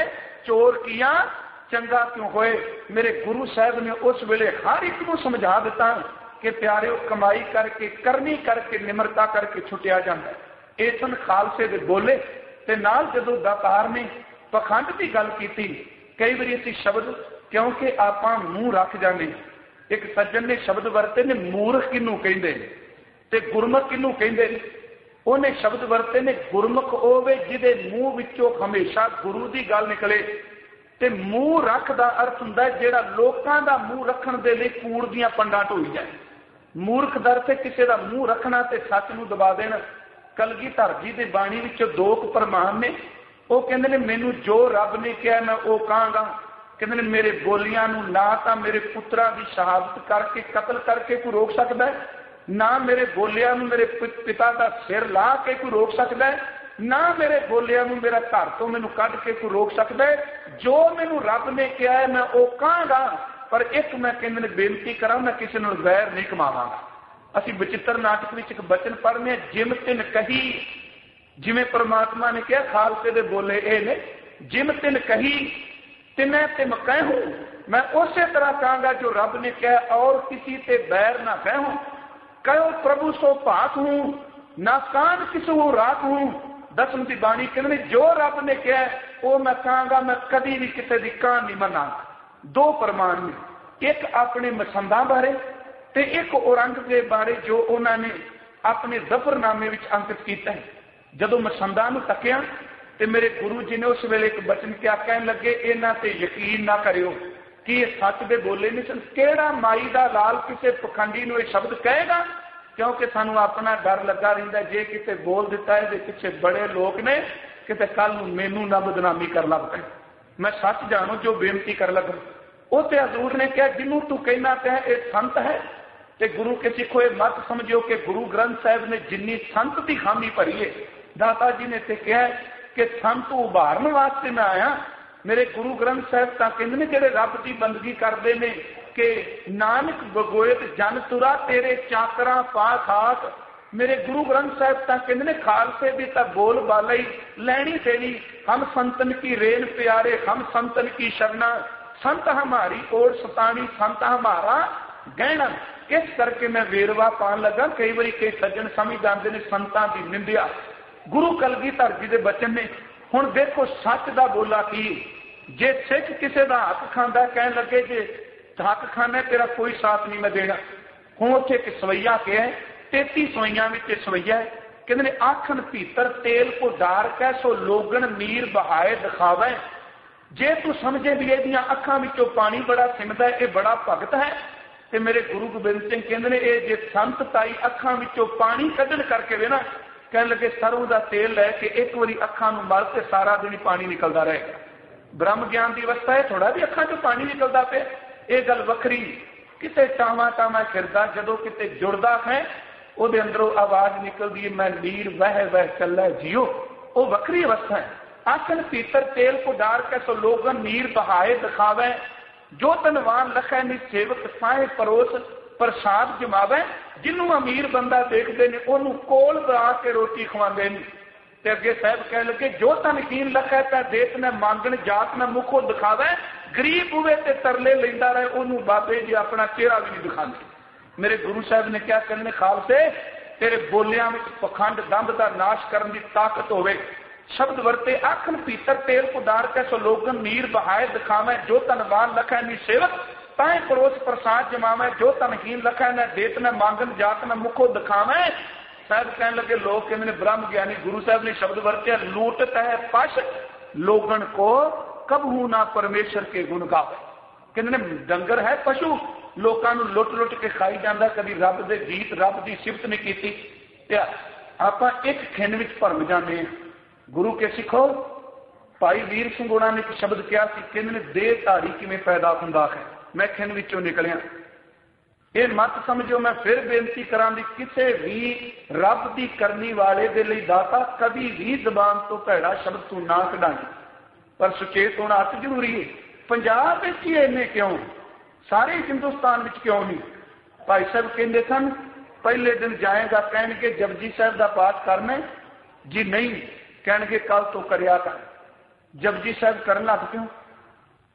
चोर किया चंगा क्यों होए। मेरे गुरु साहब ने उस वेले हर एक को समझा दिता कि प्यारे कमाई करके करनी करके निमरता करके छुटिया जाता है। ये सन खालसे दे बोले ते नाल जदों दातार ने पखंड की गल की, कई बार असीं शब्द क्योंकि आप मूँह रख जाने, एक सज्जन ने शब्द वरते ने मूर्ख किनू कहंदे ते गुरमुख किनू कहंदे, उन्हें शब्द वरते ने गुरमुख होवे जिहदे मूँह विचों हमेशा गुरु की गल निकले, ते मूँह रख दा अर्थ हुंदा है जिहड़ा लोकां दा मूँह रखण दे लई कूड़ दीआं पंडां ढोई जाए। मूर्ख दर ते किसी का मूँह रखना ते सच नूं दबा देना। कलगीधर जी दे बाणी विच दो प्रमाण ने, वो कहंदे ने मैनू जो रब ने कहा मैं वो कहांगा। कहंदे ने मेरे बोलियां नूं ना तां मेरे पुत्रां दी शहादत करके कतल करके कोई रोक सकदा है, ना मेरे बोलियां नूं मेरे पिता दा सिर ला के कोई रोक सकदा है, ना मेरे बोलियां नूं मेरा घर तो मैनू कढ के कोई रोक सकदा है। जो मैनू रब ने कहा है मैं वो कहांगा, पर एक मैं कहंदे ने बेनती करां मैं किसी नाल वैर नहीं कमावांगा। असीं बचित्र नाटक विच एक बचन पढ़ने, जिम तिन कही, जिवें परमात्मा ने कहा खालसे दे बोले ये ने, जिम तिन कही तिनै तिम कहूं, मैं उसे तरह कहांगा जो रब ने कहा, और किसी ते बैर ना कहूं। कहो प्रभु सो भात हूं, ना कान किसू रात हूं। दसम की बाणी कहने जो रब ने कहा वो मैं कहांगा, मैं कभी भी किसी की कान नहीं मनांगा। दो प्रमाण ने, एक अपने मसंदा बारे ते एक औरंगजेब बारे जो उन्होंने अपने जफरनामे विच अंकित किया है। जदों मसंदा नूं तकिया ते मेरे गुरु जी ने उस वेले एक बचन क्या कहन लगे, इन्हां ते यकीन ना करियो कि ये सच दे बोले नहीं सन। केड़ा माई दा लाल किसी पखंडी नूं ये शब्द कहेगा, क्योंकि सानू अपना डर लगा रहिंदा जे किते बोल दिता है इहदे पिछे बड़े लोग ने, किते कल नूं मैनू ना बदनामी कर लग पए। मैं सच जाणू जो बेनती कर लगा, वो तो हजूर ने कहा जिन्हों तू कहना ते ये संत है। ते गुरु के सिखो ये मत समझियो कि गुरु ग्रंथ साहिब ने जिन्नी संत की खामी भरी है, दाता जी ने ते कहा कि संत उभारन वास्ते मैं आया। मेरे गुरु ग्रंथ साहिब तां कहंदे ने जिहड़े रब की बंदगी करते हैं कि नानक बगोयत जन तुरा तेरे चाकरा पा खाक। मेरे गुरु ग्रंथ साहिब तां कहंदे ने खालसे दी तां बोल बाला ही लैनी देनी, हम संतन की रेन प्यारे हम संतन की शरणा, संत हमारी ओर सतानी संत हमारा गहना। इस करके मैं वेरवा पान लगा। कई बार कई सज्जन समझ जाते हैं संतां की निंदिया। गुरु कलगीधर जी के बचन ने, हुण देखो सच का बोला की, जे सिख किसी का हक खांदा कह लगे जे हक खाना तेरा कोई साथ नहीं मैं देना। हुण उत्थे एक सवैया कहा है, तेती सवैया में सवैया है, कहते ने आखन भीतर तेल को डार कै सो लोगन मीर बहाए दिखावे। जे तू समझे भी ये अखां विचों पानी बड़ा सिमदा है, ये बड़ा भगत है। ते मेरे गुरु गोबिंद सिंह कहते हैं ये जे संत ताई अखां विचों पानी कढण करके वे ना कह लगे सरों का तेल लैके एक बारी अखां नूं मल के सारा दिन पानी निकलता रहेगा। ब्रह्म ज्ञान की अवस्था है, थोड़ा भी अखां चों पानी निकलता पे, ये गल वखरी। किते टावा टावा फिरदा जदों किते जुड़दा है उहदे अंदरों आवाज निकलदी है मैं नीर वह वह चलै जियो, वो वखरी अवस्था है। आखन भीतर तेल को डार के सो लोगन नीर बहाए दिखावे, जो धनवान लखै निसेवक साहे परोस प्रसाद जमावे। जिन्हों अमीर बंदा देखते हैं उन्होंने कोल बना के रोटी खवाते हैं। ते अगे साहब कह लगे जो तनकीन लखै तां देत न मांगण जात न मुखो दिखावे, गरीब हुए ते तरले लेंदा रहे उन्होंने बाबे जी अपना चेहरा भी नहीं दिखाते। मेरे गुरु साहब ने क्या कहने, खालसे तेरे बोलियां में पखंड दंभ का नाश करने की ताकत होवे। शब्द वरते आखन भीतर तेल को डार के सो लोगन नीर बहाए दिखावे, जो धनवान लखै नी सेवक ताए परोस प्रसाद जमावे, जो तनहीन लखै न देत न मांगन जात न मुखो दिखावे। साहब कहने लगे लोग कहते ब्रह्म ज्ञानी गुरु साहब ने शब्द वरते लूटत है पश लोगन को कबहू ना परमेश्वर के गुण गावे। कहते डंगर है पशु लोगों को लुट लुट के खाई जाता, कभी रब के गीत रब की सिफत नहीं की। आप एक खिन में भरम जाते हैं। गुरु के सिखो भाई वीर सिंह गुणा ने एक शब्द कहा कि देह धारी किवें पैदा हुंदा है, मैं खिन विचों निकलिया। ये मत समझो मैं फिर बेनती करा दी किसी भी रब की करनी वाले दे लई दाता कभी भी जबान तो भैड़ा शब्द तू ना कढाई, पर सुचेत होना अति जरूरी है। पंजाब विच ही इन्ने क्यों, सारे हिंदुस्तान विच क्यों नहीं। भाई साहब कहते सन पहले दिन जाएगा कहेंगे जपजी साहब का पाठ करना जी, नहीं कहेंगे कल तो करिया कर। जपजी साहब करन लग क्यों,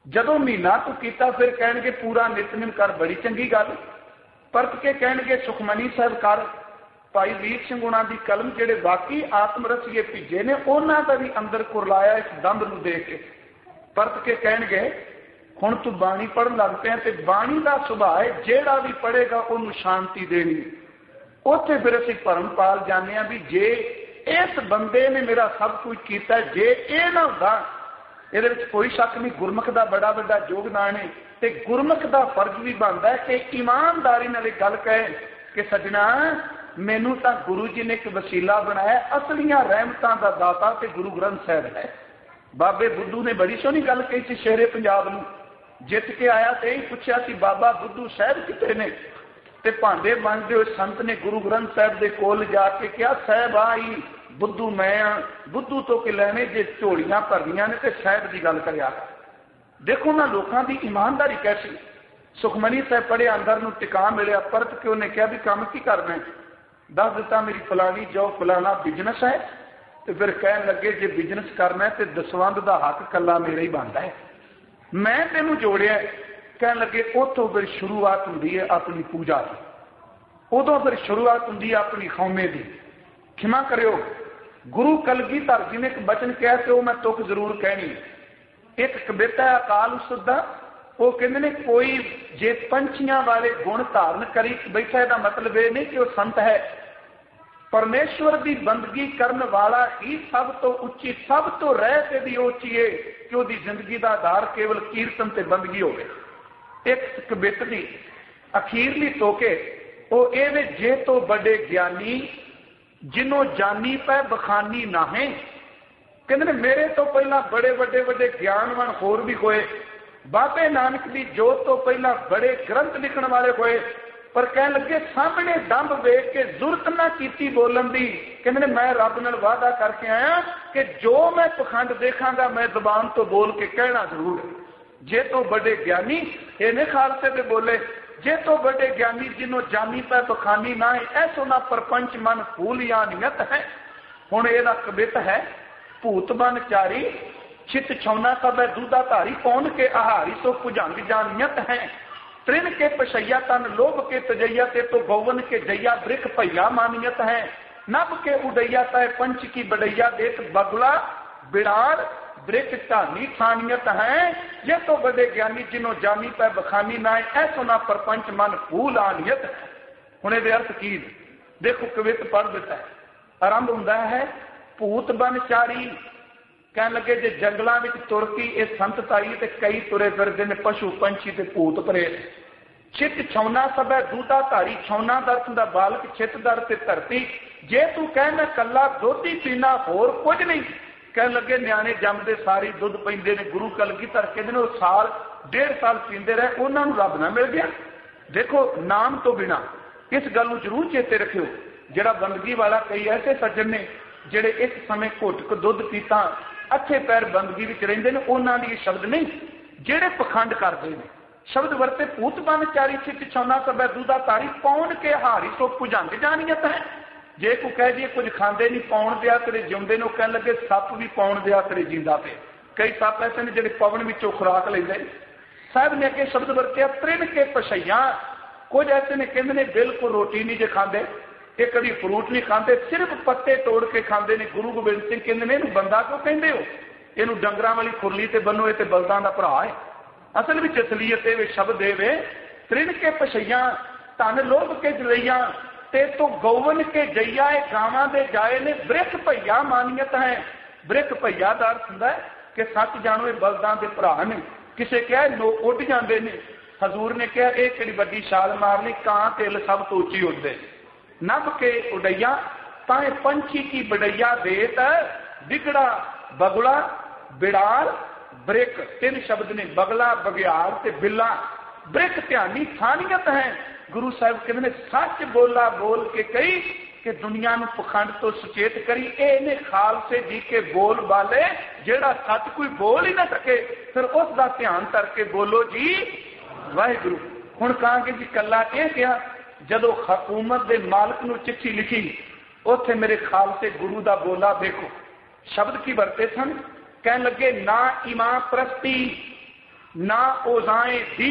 जदों महीना तू कीता फिर कहणगे पूरा नितनेम कर, बड़ी चंगी गल। परत के कहणगे सुखमनी साहब कर। भाई वीर सिंह उन्हां दी कलम जिहड़े वाकई आत्म रसीए भीजे ने उन्हां दा भी अंदर कुरलाया इस दंद नूं देख के। परत के कहणगे हुण तू बाणी पढ़न लग पिया ते बाणी दा सुभाਅ है जिहड़ा भी पढ़ेगा उहनूं शांति देनी। उत्थे फिर असीं भरमपाल जाने भी जे इस बंदे ने मेरा सब कुछ किया, जे ये ना हुंदा इहदे विच कोई शक नहीं गुरमुख दा बड़ा वड्डा योगदान है। ते गुरमुख दा फर्ज भी बनदा है कि ईमानदारी नाल गल कहे कि सजना मैनू तां गुरु जी ने एक वसीला बनाया, असलियां रहमतां दा दाता ते गुरु ग्रंथ साहिब है। बाबे बुद्धू ने बड़ी सोहनी गल कही सी, शेरे पंजाब नूं जित के आया तो यही पूछा सी बाबा बुद्धू साहब कितने ने, ते भांडे मांजदे हुए संत ने गुरु ग्रंथ साहब के कोल जाके कहा साहब आई बुद्धू मैं हाँ, बुद्धू तो कि लैने जे झोलियां भरनियां ने ते साहब की गल करिया। देखो ना लोगों की ईमानदारी कैसी। सुखमनी साहब पढ़े अंदर नूं टिका मिलिया, परत के उन्हें कहा भी काम की करना है, दस दिता मेरी फलानी जो फलाना बिजनेस है। तो फिर कह लगे जे बिजनेस करना है तो दसवंध का हक कला मेरा ही बनता है, मैं तेनों जोड़िया। कह लगे उतों फिर शुरुआत होंगी है अपनी पूजा की, उदों फिर शुरुआत होंगी है अपनी खौमे की। क्षमा करियो गुरु कलगीधर जी ने एक बचन कहा तो मैं तुक जरूर कहनी। एक कविता है अकाल उस्तत दा, वो कहते ने कोई जे पंछियां वाले गुण धारण करी बैठा, इसका मतलब ये नहीं कि वह संत है। परमेश्वर की बंदगी करने वाला ही सब तो उच्ची, सब तो रह के भी उच्ची है कि उसकी जिंदगी का आधार केवल कीर्तन ते बंदगी हो गई। एक कविता की अखीरली टोके वो ये जे तो बड़े ज्ञानी जिन्हों जानी पै बखानी ना है। कहते मेरे तो पहला बड़े बड़े बड़े ज्ञानवान होर भी होए, बाबे नानक की जोत तो पहला बड़े ग्रंथ लिखने वाले होए, पर कह लगे सामने दंभ वेख के जरूरत ना की बोलन की। कहते मैं रब नाल वादा करके आया कि जो मैं पखंड देखा मैं जबान तो बोल के कहना जरूर है। जे तो बड़े ज्ञानी इन्हें खालसे दे बोले, जे तो बड़े ज्ञानी जिन्हों जानी पै बखानी ना है, ऐसो ना परपंच मन फूल या नियत है। हुण इहदा कवित है भूत बन चारी चित छौना सब दूधा धारी, पौन के आहारी सो भुजंग जानियत है। तृण के पशैया तन लोभ के तजैया ते तो गौवन के जैया वृख भैया मानियत है। नभ के उड़ैया तय पंच की बड़ैया देख बगुला बिड़ार वृख धानी ठानियत है। ये तो बड़े ज्ञानी जिन्हों जानी पै बखानी ना है, ऐसो ना परपंच मन फूल आनियत है। हुण इहदे अर्थ की देखो, कवित पढ़ दिता है। आरंभ हुंदा है भूत बन चारी, कह लगे जे जंगलों में तुर की ये संत ताई ते कई तुरे फिरदे ने पशु पंछी ते भूत प्रेत। चित छौना सब है दूधा धारी, छौना दर्थ दा बालक चित दर ते धरती। जे तू कह मैं कला दुध ही पीना होर कुछ नहीं, कह लगे न्याणे जमदे सारी दुध पींदे ने। गुरु कलगीधर कहंदे ने साल डेढ़ साल पींदे रहे, उन्हां नूं रब ना मिल गया। देखो नाम तो बिना इस गल नूं जरूर चेते रखियो, जिहड़ा बंदगी वाला कई ऐसे सज्जन ने जिहड़े इस समय घुट क दुध पीता अच्छे पैर बंदगी विच रहिंदे ने, उन्हां दी शब्द नहीं जिहड़े पखंड करदे ने। शब्द वरते भूत बन चारी चित छौना सब दूधा धारी, पौन के हारी सो भुजंग जानियत है। जे कोई कह दिए कुछ खांदे नहीं पौन दिया करे जिउंदे ने, कह लगे सप भी पौन दिया करे जिंदा पे। कई सप ऐसे ने जिहड़े पवन विचों खुराक लैंदे। साहब ने अगे शब्द वरतिया तृण के पशैया, कुछ ऐसे ने कहंदे ने बिल्कुल रोटी नहीं जे खांदे, ये कभी फ्रूट नहीं खाते, सिर्फ पत्ते तोड़ के खाते हैं। गुरु गोबिंद सिंह कहते हैं बंदा क्यों कहते हो, इनू डंगरां वाली खुरली ते बनो, ये बलदां दा भरा है। असल में असलीयत ये शब्द देवे तृण के पशैया धन लोभ के जलैया ते तो गौवन के जैया, गावां दे जाए ने। वृख भैया मानियत है। वृख भैया का अर्थ हुंदा है कि सच जानो ये बलदां दे भरा ने। किसे कहा नो उड़ जाते हैं, हजूर ने कहा यह किहड़ी वड्डी छाल मारनी, कां तिल सब तो उच्ची उड़दे। नभ के उड़ैया ताए पंछी की बड़ैया देत, बिगड़ा बगुला बिड़ाल वृख, तीन शब्द ने बगला बगियार ते बिल्ला। वृख ध्यानी थानियत है। गुरु साहब कहते हैं सच बोला बोल के कही कि दुनिया नूं पखंड तो सुचेत करी। इहने खालसे जी के बोल वाले जेड़ा सच कोई बोल ही ना सके, फिर उसका ध्यान करके बोलो जी वाहिगुरु। हुण कहांगे जी कला यह कहा, जदों हकूमत के मालक नूं चिट्ठी लिखी उत्थे मेरे खालसे गुरु का बोला देखो, शब्द की वरते सन। कह लगे ना इमां प्रस्ती ना ओजाए दी।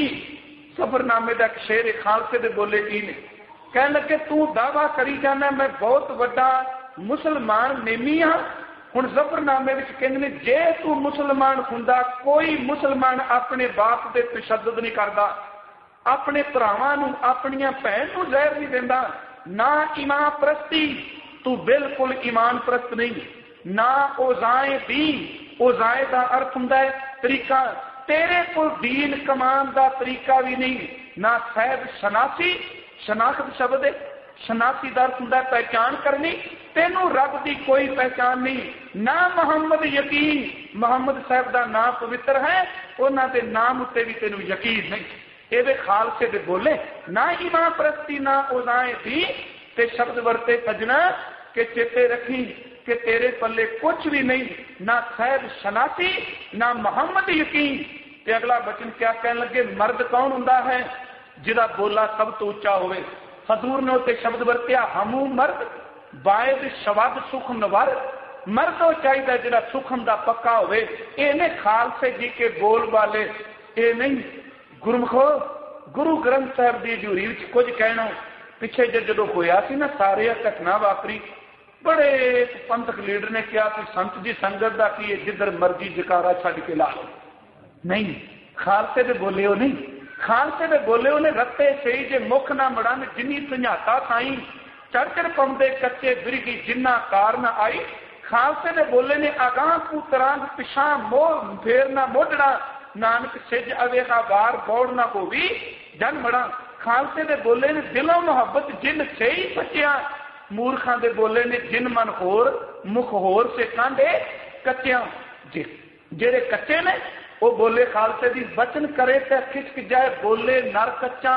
सफरनामे का एक शेर खालसे दे बोले की ने, कह लगे तू दावा करी जाना मैं बहुत बड़ा मुसलमान नेमी हाँ। हुण जफरनामे विच कहंदे ने जे तू मुसलमान हुंदा, कोई मुसलमान अपने बाप ते तशद्दुद नहीं करदा, अपने भरावां नूं अपनियां भैण नूं जहर नहीं देंदा, ना ईमान परस्ती, तू बिल्कुल ईमान परस्त नहीं, ना ओजाए दी। ओजाए का अर्थ हुंदा है तरीका, तेरे को दीन कमान का तरीका भी नहीं, ना सैद शनासी, शनाख्त शब्द है, शनासी का अर्थ हुंदा पहचान करनी, तेनू रब की कोई पहचान नहीं, ना मुहम्मद यकीन, मुहम्मद साहब का नाम पवित्र है, उन्हां दे नाम उत्ते भी तेनू यकीन नहीं। ये खालसे दे बोले ना ईमान परस्ती ना ओजाए दी। ते शब्द वरते सजना के चेते रखी कि तेरे पल्ले कुछ भी नहीं, ना सैद शनासी ना मोहम्मद यकीन। ते अगला वचन क्या कहने लगे, मर्द कौन हुंदा है जिहदा बोला सब तो उच्चा होवे। हजूर ने उत्ते शब्द वरत्या हमू मर्द बायद शवाद सुख नवर। मर्द वो चाहिए जिहदा सुखम दा पक्का होवे। इहने खालसे जी के बोल वाले ये नहीं। गुरमुखो गुरु ग्रंथ साहब की हजूरी विच कुछ कहना पिछे जो होया सी ना, सारे घटना वापरी, बड़े पंथक लीडर ने कहा कि संत जी संगत का की है, जिधर मर्जी जकारा छड़ के ला लो। नहीं, खालसे दे बोले हो नहीं, खालसे दे बोले उन्हें रत्ते सही जे मुख ना मड़न जिन्नी संझाता साई, चढ़ चढ़ पाउंदे कच्चे बिरगी जिन्ना कार न आई। खालसे दे बोले ने अगां पुत्रां पिछा मोह फेर ना मोडड़ा, नानक सिज अवेगा वार बौड़ ना होवी जन मड़ा। खालसे दे बोले ने दिलों मुहब्बत जिन से ही सचिया, मूर्खां दे बोले ने जिन मन होर मुख होर से कांडे कच्चिया। जे जेड़े कच्चे ने वो बोले खालसे दी वचन करे ते खिसक जाए, बोले नर कच्चा।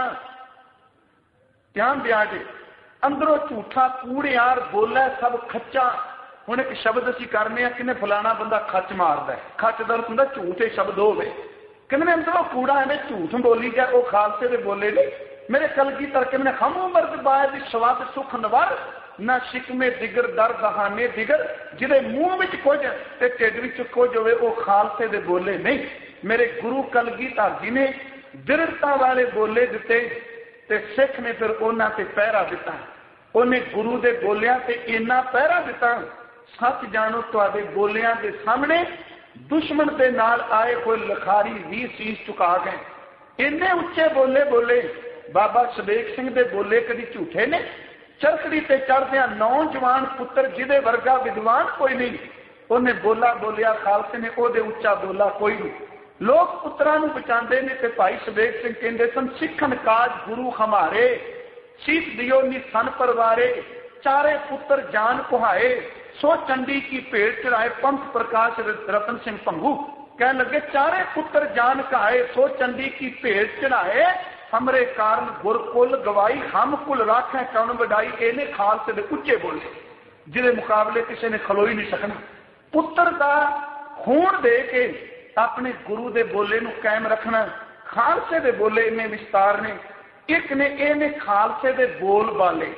ध्यान दिया जे अंदरों झूठा कूड़ियार बोले सब खच्चा। हुण एक शब्द असीं करने कि फलाना बंदा खच मारदा है, खच दा अर्थ हुंदा झूठे शब्द होवे, कहने अंदरों कूड़ा है झूठ बोली जाए, वो खालसे दे बोले ने। मेरे कलगी तरके मैंने हम मर्द बाय स्वाद सुख नवर, ना शिकमे दिगर दर दहाने दिगर, जिदे मुंह विच कुछ ते ढिड विच कुछ होवे, वो खालसे दे बोले नहीं। मेरे गुरु कलगी धर जी ने दृढ़ता वाले बोले दिते ते सिख ने फिर उन्हां ते पहरा दिता। उन्हें गुरु दे बोलियां ते इन्ना पहरा दिता, सच जानो तुहाडे बोलियां दे सामने दुश्मन दे नाल आए कोई लखारी भी सीस चुका गए। इन्ने उच्चे बोले बोले बाबा सदेक सिंह दे बोले कदी झूठे ने। चरखड़ी ते चढ़दे नौजवान पुत्र जिदे वर्गा विद्वान कोई नहीं, उन्हें बोला बोलिया खालसे ने ओदे उच्चा बोला कोई नहीं। लोग पुत्रां नूं बचांदे ने ते भाई सदेक सिंह कहंदे सन सिखन काज गुरु हमारे, शीत दियो नी सन परवारे, चारे पुत्र जान कुहाए, सो चंडी की भेंट चढ़ाए पंथ प्रकाश रतन सिंह भंगू। कह लगे चारे पुत्र जान कहाए, सो चंडी की भेंट चढ़ाए, हमरे कारण गुरकुल गवाई, हम कुल राखें कौन वडाई। इन्हें खालसे दे उच्चे बोले जिहदे मुकाबले किसी ने खलो ही नहीं सकना। पुत्र का खून दे के अपने गुरु दे बोले नूं कायम रखना, खालसे दे बोले इन्ने विस्तार ने। एक ने इन्हें खालसे दे बोल वाले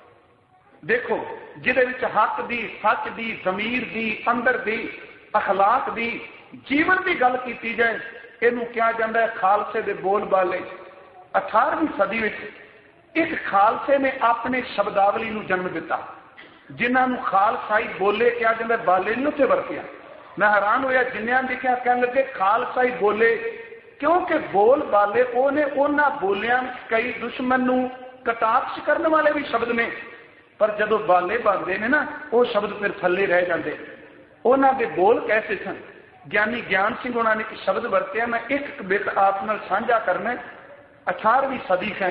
देखो जिहदे विच हक दी सच दी जमीर दी अंदर दी अखलाक दी जीवन की गल की जाए, इनू कहा जाता है खालसे दे बोल वाले। अठारहवीं सदी में एक खालसे ने अपने शब्दावली नूं जन्म दिता, जिन्होंने खालसाई बोले कहा जाता बाले नहीं उत्थे वरतिया। मैं हैरान होया जिन्होंने लिखा कह लगे खालसाई बोले, क्योंकि बोल वाले उन्हें उन्होंने बोलियां कई दुश्मन नूं कटाक्ष करने वाले भी शब्द ने, पर जदों बाले बनते ने ना वो शब्द फिर थले रह जाते। उन्होंने बोल कैसे सन। ज्ञानी ज्ञान सिंह उन्होंने एक शब्द वरत्या, मैं एक बित आप नाल साझा करना। अठारहवीं सदी है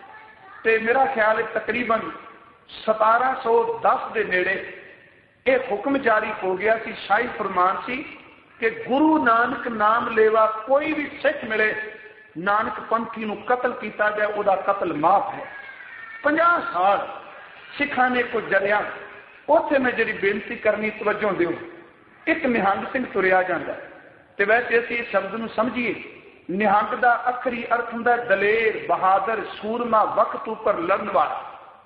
तो मेरा ख्याल है तकरीबन सतारा सौ दस के नेड़े एक हुक्म जारी हो गया सी, शाही फरमान सी कि गुरु नानक नाम लेवा कोई भी सिख मिले नानक पंथी नूं कतल किया जाए, वह कतल माफ है। पचास साल सिखा ने कुछ जरिया उत्थे मैं जी बेनती करनी तवज्जो दिओ। एक निहंग सिंह तुरिया जाता तो वैसे असीं इस शब्द नूं समझिए, निहंग का अखरी अर्थ हुंदा दलेर बहादुर सूरमा वक्त उपर लड़न वाला।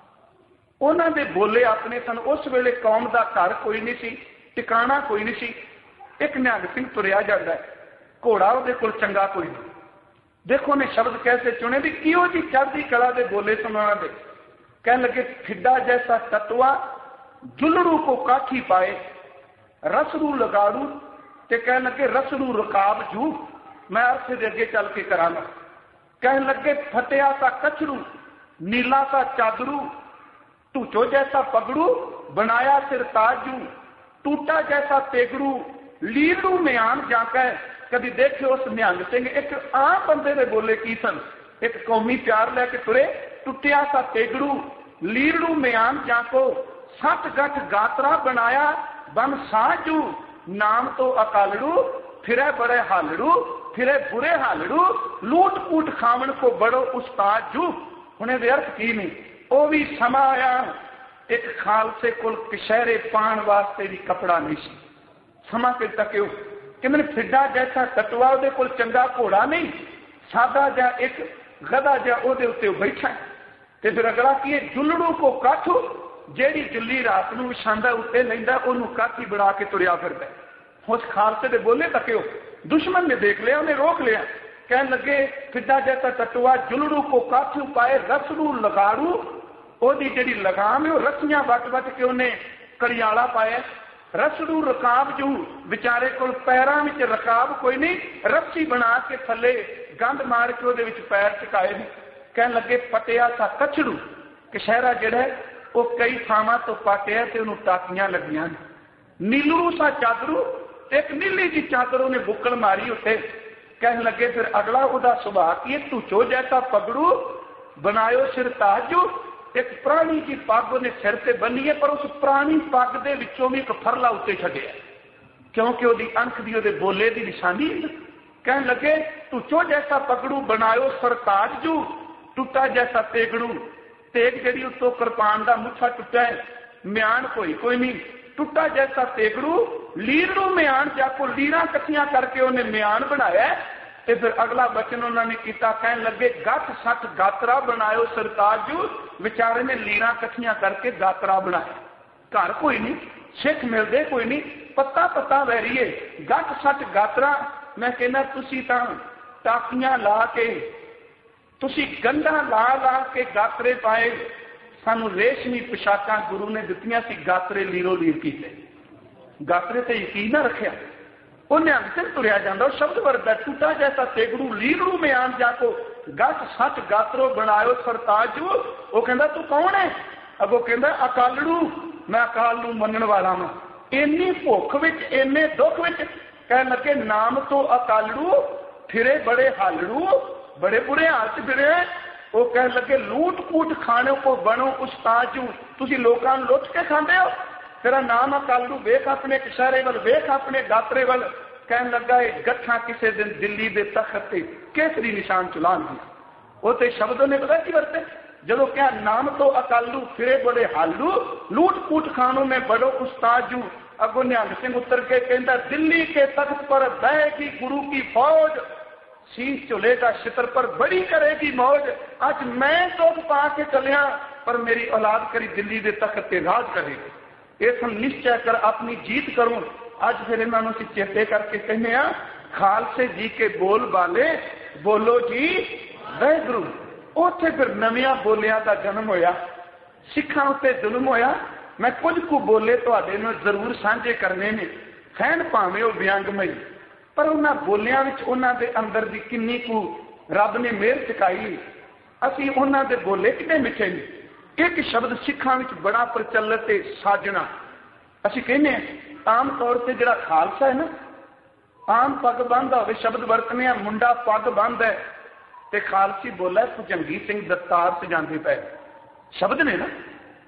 उन्हां दे बोले अपने सन, उस वेले कौम का घर कोई नहीं सी, टिकाणा कोई नहीं सी। एक निहंग सिंह तुरिया जाता है, घोड़ा उहदे कोल चंगा कोई नहीं। देखो ने शब्द कैसे चुने भी किहो जी चढ़दी कला दे बोले सुनाना दे। कहने लगे फिड्डा जैसा तत्वा जुलड़ू को काठी पाए रसरू लगाड़ू ते कहने लगे रसरू रकाब जू। मैं अर्थ दे अगे चल के करांगा। कहने लगे फटिया सा कछड़ू नीला सा चादरू टूचो जैसा पगड़ू बनाया सिर ताजू टूटा जैसा तेगड़ू लीलू म्यान जाके। कभी देखे उस निहंग सिंह एक आम बंदे दे बोले की सन। एक कौमी प्यार लैके तुरे टुटिया सा तेगड़ू लीलू म्यान जाको सट गठ गात्रा बनाया बन साजू नाम तो अकालड़ू फिरे बड़े हालड़ू फिरे बुरे हालड़ू लूट पूट खावन को बड़ो उस्ताद जू। उन्हें दे अर्थ की नहीं वो भी समा आया एक खालसे कोल कशहरे पान वास्ते भी कपड़ा नहीं सी। समा फिर तक कहते फिड्डा जैसा कटवा उहदे कोल चंगा घोड़ा नहीं सादा जा एक गधा जा उहदे उत्ते बैठा ते फिर अगला की है जुलड़ू को काठू जेड़ी जुल्ली रात नूं विछांदा उत्ते लैंदा ओनूं काठी बना के तुरिया फिरदा। उस खालसे दे बोले तकियो दुश्मन ने देख लिया उन्हें रोक लिया। कहने लगे फिड्डा जैसा कटवा जुलड़ू को काठू पाए रसड़ू लगाड़ू ओदी जेड़ी लगाम है रस्सियां वट वट के उन्हें कड़ियाला पाया रसड़ू रकाब जू बेचारे को पैरों में रकाब कोई नहीं रस्सी बना के थले गंद मार के ओदे विच पैर टिकाए ने। कहने लगे पटिया सा कछड़ू कशहरा जिहड़ा है वो कई थावां तो पाटिया ते उहनूं टाकियां लगियां ने। नीलू सा चादरू एक नीली जी चादर उन्हें बुक्कल मारी उत्ते। कहने लगे फिर अगला उहदा सुभाव की टूचो जैसा पगड़ू बनायो सिर ताजू एक पुरानी जी पग उन्हें सिर से बनी है पर उस पुरानी पग दे विचों भी एक फरला उत्ते छड्डिया क्योंकि उहदी अंख दी उहदे बोले दी निशानी। कहने लगे टूचो जैसा पगड़ू बनायो सरताज जू टूटा जैसा तेगड़ू तेग जिहड़ी उत्तों कृपान दा मुठा टुटा है म्यान कोई कोई नहीं टूटा जैसा तेगड़ू लीरू म्यान जाको लीरा कट्ठियां करके उन्हें म्यान बनाया। ते फिर अगला वचन उन्होंने किया कहने लगे गठ सठ गात्रा बनायो सरताजू विचारे ने लीरा कट्ठियां करके गात्रा बनाया। घर कोई नहीं सिख मिलते कोई नहीं पत्ता पत्ता वैरीए गठ सठ गात्रा। मैं कहना तुसी तां टाकियां ला के तुसी गंढा ला ला के गात्रे पाए सानू रेशमी पोशाकां गुरु ने दित्तियां सी गात्रे लीरो लीर कीते गात्रे ते यकीन ना रखिया उन्हें अंतर तुरिया जाता शब्द वर्दा टूटा जैसा तेगड़ू लीरू में आन जाको गठ सच गात्रो बनायो सरताजू। वो कहता तू कौन है अगो कहता अकालड़ू मैं अकाल नूं मनण वाला हां। इन्नी भुख विच इन्ने दुख विच कहने लगे नाम तो अकालड़ू फिरे बड़े हालड़ू बड़े बुरे हाल च फिरे। वो कहने लगे लूट पूट खाने को बनो उस्ताजू तुसी लोकां नूं लुट के खांदे हो। तेरा नाम अकालू वेख अपने कशहरे वाल वेख अपने गात्रे वाल। कहने लगा गठा किसी दिन दिल्ली के तखत से केसरी निशान चुलान दिया। वो तो शब्दों ने पता की वरते जो क्या नाम तो अकालू फिरे बड़े हालू लूट पूट खानों में बड़ो उस्ताजू। अगो निहंग सिंह उतर के कहता दिल्ली के तख्त पर बहेगी गुरु की फौज शीश चुलेगा शितर पर बड़ी करेगी मौज। आज मैं दुख पा के चलिया पर मेरी औलाद करी दिल्ली के तख्त से राज करेगी। इस निश्चय कर अपनी जीत करूं। अज फिर इन्हों चेते करके कहने खालसे जी के बोल बाले बोलो जी वाहिगुरू। उथे फिर नविया बोलियां का जन्म होया सिखां उत्ते जुल्म होया। मैं कुछ कु बोले तुहाडे नाल जरूर साझे करने ने खैन भावें वो व्यंगमई पर उन्होंने बोलियां विच उन्हां दे अंदर दी किन्नी कु रब ने मेहर चुकाई। असीं उन्हां दे बोले कितने मिठे ने। एक शब्द सिखां विच बड़ा प्रचलित है साजना। असीं कहने आम तौर पर जिहड़ा खालसा है ना आम पग बंधा होवे शब्द वरतने मुंडा पग बंध है ते खालसी बोला भुजंगी सिंह दस्तार सजांदे पए शब्द ने ना।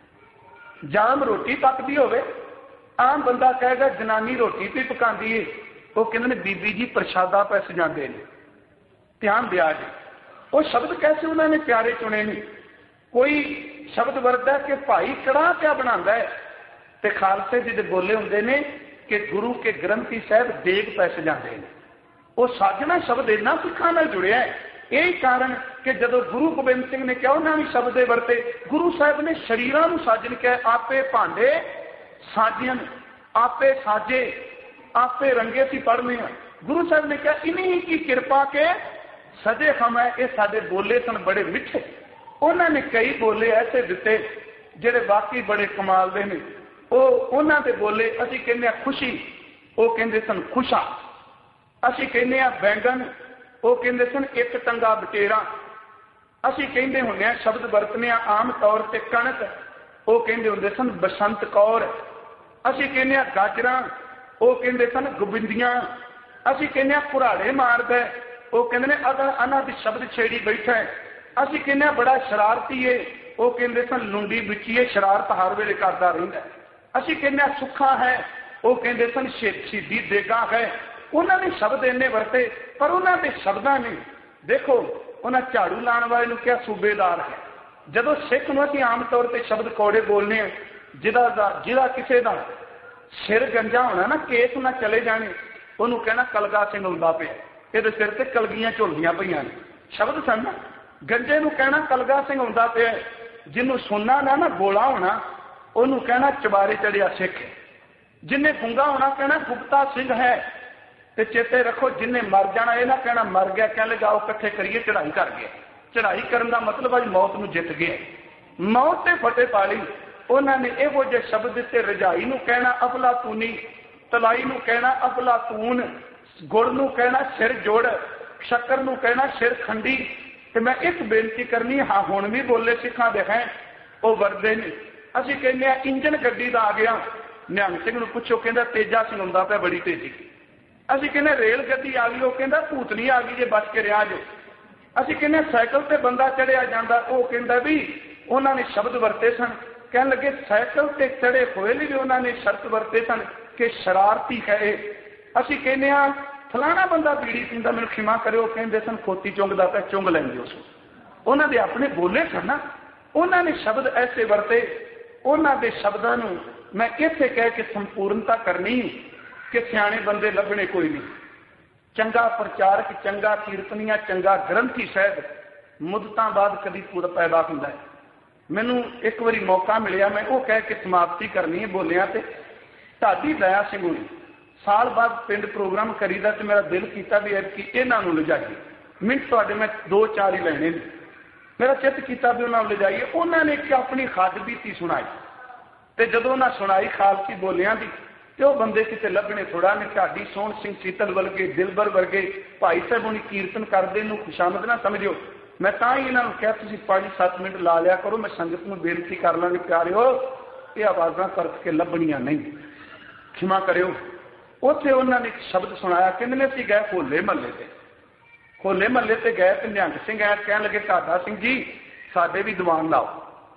जाम रोटी पकदी होवे आम बंदा कहेगा जनानी रोटी भी पकांदी है वो कहंदे ने बीबी जी प्रशादा पै सजांदे ने। ध्यान दिया जी वो शब्द कैसे उन्होंने प्यारे चुने ने। कोई शब्द वरदा कि भाई कड़ा क्या बनाता है तो खालसे जी दे बोले होंगे ने कि गुरु के ग्रंथी साहब देग पै सजाते हैं। वो साजना शब्द इन्ना सिखां नाल जुड़िया है। यही कारण कि जदों गुरु गोबिंद सिंह ने कहा उन्होंने भी शब्द वरते गुरु साहब ने शरीरां नूं साजन के आपे भांडे साजन आपे साजे आपे रंगे सी पढ़ने गुरु साहब ने कहा इन्हीं की कृपा के सजे हम है। ये साडे बोले सन बड़े मिठे, उन्होंने कई बोले ऐसे दिते जेडे वाकई बड़े कमाल दे ने। उन्होंने बोले असी कहने खुशी, वो कहते सन खुशा। असी कहने बैंगन, वो कहते सन एक टंगा बटेरा। असी कहते होंगे शब्द वरतने आम तौर पर कणक, वो कहते होंगे सन बसंत कौर। असी कहने गाजर, वो कहते सन गोबिंदियां। असी कहने कुराड़े मारद, वो कहते अगर अनादि शब्द छेड़ी बैठा है। असी कहने बड़ा शरारती है, वो कहते सन लुंडी बिछीए शरारत हर वेले करता रहिंदा। असी कहने सुखा है, वो कहते सन शहीदी देगा है। उन्होंने शब्द इन्ने वरते, पर उन्होंने शब्दों ने देखो उन्हें झाड़ू लाने वाले क्या सूबेदार है। जदों सिख नूं असीं आम तौर पर शब्द कौड़े बोलने, जिहदा जिहदा किसी का सिर गंजा होना ना, केस ना चले जाने, उन्होंने कहना कलगा सिंह आउंदा पिया, इहदे सिर ते कलगियां झुलदियां पईआं ने। शब्द सन ना, गंजे नूं कहना कलगा सिंह आउंदा पिया, जिन्हों सुनना ना ना बोला होना, उन्होंने कहना चबारे चढ़िया सिख है। जिन्हें गुंगा होना कहना गुप्ता सिंह है। ते चेते रखो जिन्हें मर जाना यह ना कहना मर गया, कह लगा आओ कट्ठे करिए चढ़ाई कर गया। चढ़ाई करने का मतलब अज मौत नूं जित गया, मौत ते फतेह पा ली। उन्होंने इहो जे शब्द दिते, रजाई नूं कहना अफलातूनी, तलाई नूं कहना अफलातून, गुड़ नूं कहना सिर जोड़, शक्कर नूं कहना सिर खंडी। ते मैं एक बेनती करनी, हाँ हुण भी बोले सिखां दे हैं वो वरदे ने। असीं कहने इंजन गड्डी दा आ गया, निहंग सिंह नूं पुछो कहंदा तेजा सिंह आउंदा पिया बड़ी तेजी। असीं कहने रेल गड्डी आ गई, वो कहंदा भूतनी आ गई जे बच के रिहा जो। असीं कहने साइकिल ते बंदा चढ़िया जांदा, वो कहंदा भी उन्होंने शब्द वरते सन। कह लगे साइकिल ते चढ़े होए भी उन्होंने शर्त वरते सन कि शरारती है। असीं कहने फलाना बंदा बीड़ी पींदा, मैनूं खिमा करिओ, कहंदे सन खोती चुंगदा पिया, चुंग लैंदे उस। उन्होंने अपने बोले सन ना, उन्होंने शब्द ऐसे वरते। उन्होंने शब्दों नूं मैं इत्थे कह के संपूर्णता करनी कि सियाणे बंदे लभणे कोई नहीं। चंगा प्रचारक, चंगा कीर्तनिया, चंगा ग्रंथी शायद मुद्दतां बाद कभी पूरा पैदा हुंदा है। मैनू एक बारी मौका मिलिया, मैं वो कह के समाप्ति करनी है बोलिया। तो ढाडी दया सिंह होनी साल बाद पिंड प्रोग्राम करीदा, तो मेरा दिल किया भी कि इन्हां नूं लिजाइए। मिंट तुहाडे मैं दो चार ही लैणे ने, मेरा चित किया भी उन्होंने लिजाइए। उन्होंने एक अपनी खज बीती सुनाई, तो जदों उन्हें सुनाई खालसी बोलियां की, तो वह बंदे कितने लभने थोड़ा ने। ढाडी सोहण सिंह सीतल वर्गे, दिलबर वर्गे भाई साहब उन्हें कीर्तन करते नूं खुशामद ना समझो। मैं तां ही इन्होंने कहा तुसीं पांच सत्त मिनट ला लिया करो, मैं संगत नूं बेनती कर लांगे प्यारिओ ये आवाज़ां करके लभणियां नहीं, क्षमा करिओ। उत्थे उन्होंने एक शब्द सुनाया, कहंदे असीं गए होले महल्ले ते। होले महल्ले ते गए तो निहंग सिंह आया, कह लगे ढाडा सिंह जी साडे भी दीवान लाओ।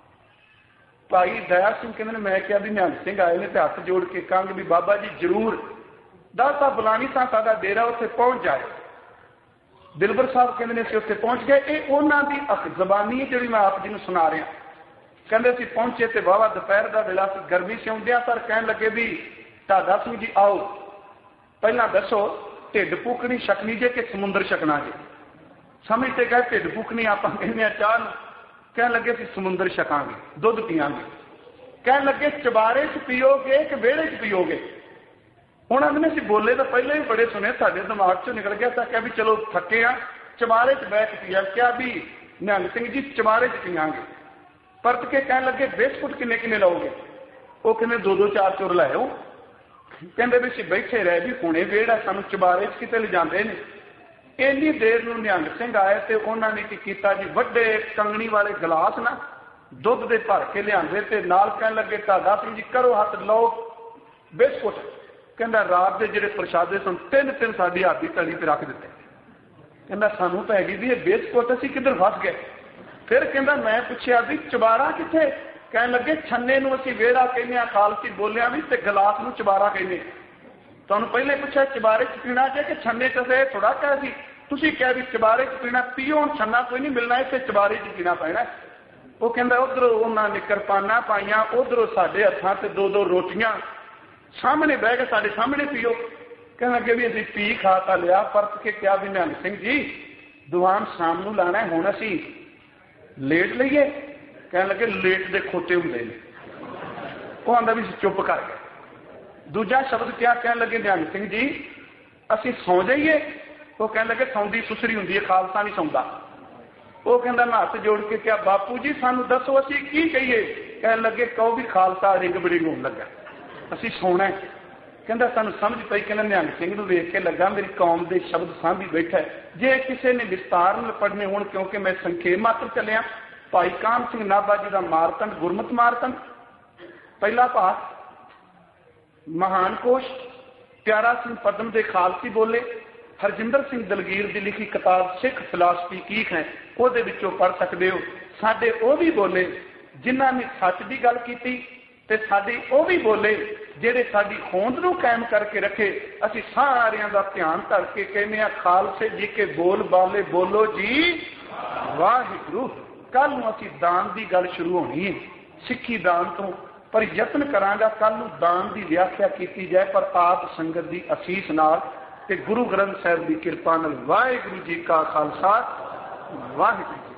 भाई दया सिंह कहते मैं क्या भी निहंग सिंह आए ने, हथ जोड़ के कहांगे भी बाबा जी जरूर दस बुलानी सा साडा डेरा उत्थे पहुंच जाए। दिलबर साहब कहते हैं उत्थे पहुंच गए। ये उन्होंने दी जबानी है जी मैं आप जी नूं सुना रहा। कहते असीं पहुंचे तो वाहवा दोपहर का वेला सी, गर्मी से आउंदियां पर कहण लगे भी ढाडा सिंह जी आओ पहला दसो ढिड फूकनी छकनी जे कि समुंदर छकना जे। समझते गए ढिड फूकनी आप कहने चाह, कह लगे असीं समुंदर छकांगे, दुध पीआंगे। कह लगे चबारे च पीओगे कि वेड़े च पीओगे। हुण अगले असीं बोले तो पहले ही बड़े सुने, साडे दिमाग चों निकल गया। तो क्या भी चलो थके हाँ चबारे च बैठ पिया, क्या भी निहंग सिंह जी चबारे च पीआंगे। परत के कह लगे बिस्कुट किन्ने किन्ने लाओगे। वो कहने दो दो चार चुर लाओ। कहते भी असीं बैठे रहे भी हुणे वेड़ा सानूं चबारे च किते ले जांदे ने। इन्नी देर नूं निहंग सिंह आए तो उन्होंने की किया जी, वड्डे कंगनी वाले गिलास ना दुध दे भर के लियादे ते नाल कहण लगे ढाडा सिंह जी करो हथ लो बिस्कुट। कहंदा रात के जिहड़े प्रशादे सन तीन तीन साडी हाथ की तली पर रख दिते। कहंदा सानूं तो हैगी भी ये बिस्कुट असीं किधर फस गए। फिर कहंदा मैं पुछया भी चबारा किथे। कहण लगे छन्ने नूं असीं वेड़ा कहने आ, खालसी बोलिया भी ते गिलास नूं चबारा कहने। तुहानूं पहले पूछा चबारे च पीना जे कि छन्ने च से थोड़ा कहा सी, तुसीं कहा भी चबारे च पीना, पीओ हुण छन्ना कोई नहीं मिलना, इत्थे चबारे च पीना पैना। वो कहंदा उधरों उन्होंने किरपाना पाइयां, उधरों साडे हत्थां ते दो दो रोटियां, सामने बह के साडे सामने पीओ। कहण लगे भी असीं पी खा ता लिया। परत के क्या भी निहंग सिंह जी दीवान शाम नूं लाना है, हुण असीं लेट लईए। कहण लगे लेट दे खोटे हुंदे ने। वो आंदा भी चुप कर गए। दूजा शब्द क्या कहण लगे निहंग सिंह जी ਅਸੀਂ ਸੌਂ ਜਾਈਏ? ਉਹ ਕਹਿਣ ਲੱਗੇ ਸੌਂਦੀ ਸੁਸਰੀ ਹੁੰਦੀ ਹੈ, ਖਾਲਸਾ ਨਹੀਂ ਸੌਂਦਾ। ਉਹ ਕਹਿੰਦਾ ਮੈਂ ਹੱਥ ਜੋੜ ਕੇ ਕਿਹਾ ਬਾਪੂ ਜੀ ਸਾਨੂੰ ਦੱਸੋ ਅਸੀਂ ਕੀ ਕਹੀਏ? ਕਹਿਣ ਲੱਗੇ ਕਹੋ ਵੀ ਖਾਲਸਾ ਰਿੰਗ ਬੜਿੰਗ ਹੋਣ ਲੱਗਾ, ਅਸੀਂ ਸੌਣਾ। ਕਹਿੰਦਾ ਸਾਨੂੰ ਸਮਝ ਪਈ। ਕਹਿੰਦਾ ਨਿਹੰਗ ਸਿੰਘ ਨੂੰ ਵੇਖ ਕੇ ਲੱਗਾ ਮੇਰੀ ਕੌਮ ਦੇ ਸ਼ਬਦ ਸਾਂਭੀ ਬੈਠਾ। ਜੇ ਕਿਸੇ ਨੇ ਵਿਸਤਾਰ ਨਾਲ ਪੜ੍ਹਨੇ ਹੋਣ, ਕਿਉਂਕਿ ਮੈਂ ਸੰਖੇਪ ਮਾਤਰ ਚੱਲਿਆ, ਭਾਈ ਕਾਹਨ ਸਿੰਘ ਨਾਭਾ ਜੀ ਦਾ ਮਾਰਤੰਡ, ਗੁਰਮਤ ਮਾਰਤੰਡ ਪਹਿਲਾ ਭਾਗ, ਮਹਾਨ ਕੋਸ਼, ਪਿਆਰਾ ਸਿੰਘ ਪਦਮ ਦੇ ਖਾਲਸੀ ਬੋਲੇ, ਹਰਜਿੰਦਰ ਸਿੰਘ ਦਲਗੀਰ ਦੀ ਲਿਖੀ ਕਿਤਾਬ ਸਿੱਖ ਫਿਲਾਸਫੀ ਕੀ ਹੈ ਉਹਦੇ ਵਿੱਚੋਂ ਪੜ੍ਹ ਸਕਦੇ ਹੋ। ਸਾਡੇ ਉਹ ਵੀ ਬੋਲੇ ਜਿਨ੍ਹਾਂ ਨੇ ਸੱਚ ਦੀ ਗੱਲ ਕੀਤੀ, ਤੇ ਸਾਡੇ ਉਹ ਵੀ ਬੋਲੇ ਜਿਹੜੇ ਸਾਡੀ ਹੋਂਦ ਨੂੰ ਕਾਇਮ ਕਰਕੇ ਰੱਖੇ। ਅਸੀਂ ਸਾਰਿਆਂ ਦਾ ਧਿਆਨ ਧਰ ਕੇ ਕਹਿੰਦੇ ਹਾਂ ਖਾਲਸੇ ਜੀ ਕੇ ਬੋਲ ਬਾਲੇ ਬੋਲੋ ਜੀ ਵਾਹਿਗੁਰੂ। ਕੱਲ ਨੂੰ ਅਸੀਂ ਦਾਨ ਦੀ ਗੱਲ ਸ਼ੁਰੂ ਹੋਣੀ ਹੈ, ਸਿੱਖੀ ਦਾਨ ਤੋਂ, ਪਰ ਯਤਨ ਕਰਾਂਗਾ ਕੱਲ ਨੂੰ ਦਾਨ ਦੀ ਵਿਆਖਿਆ ਕੀਤੀ ਜਾਏ, ਪਰ ਆਪ ਸੰਗਤ ਦੀ ਅਸੀਸ ਨਾਲ ਤੇ ਗੁਰੂ ਗ੍ਰੰਥ ਸਾਹਿਬ ਦੀ ਕਿਰਪਾ ਨਾਲ। ਵਾਹਿਗੁਰੂ ਜੀ ਕਾ ਖਾਲਸਾ, ਵਾਹਿਗੁਰੂ।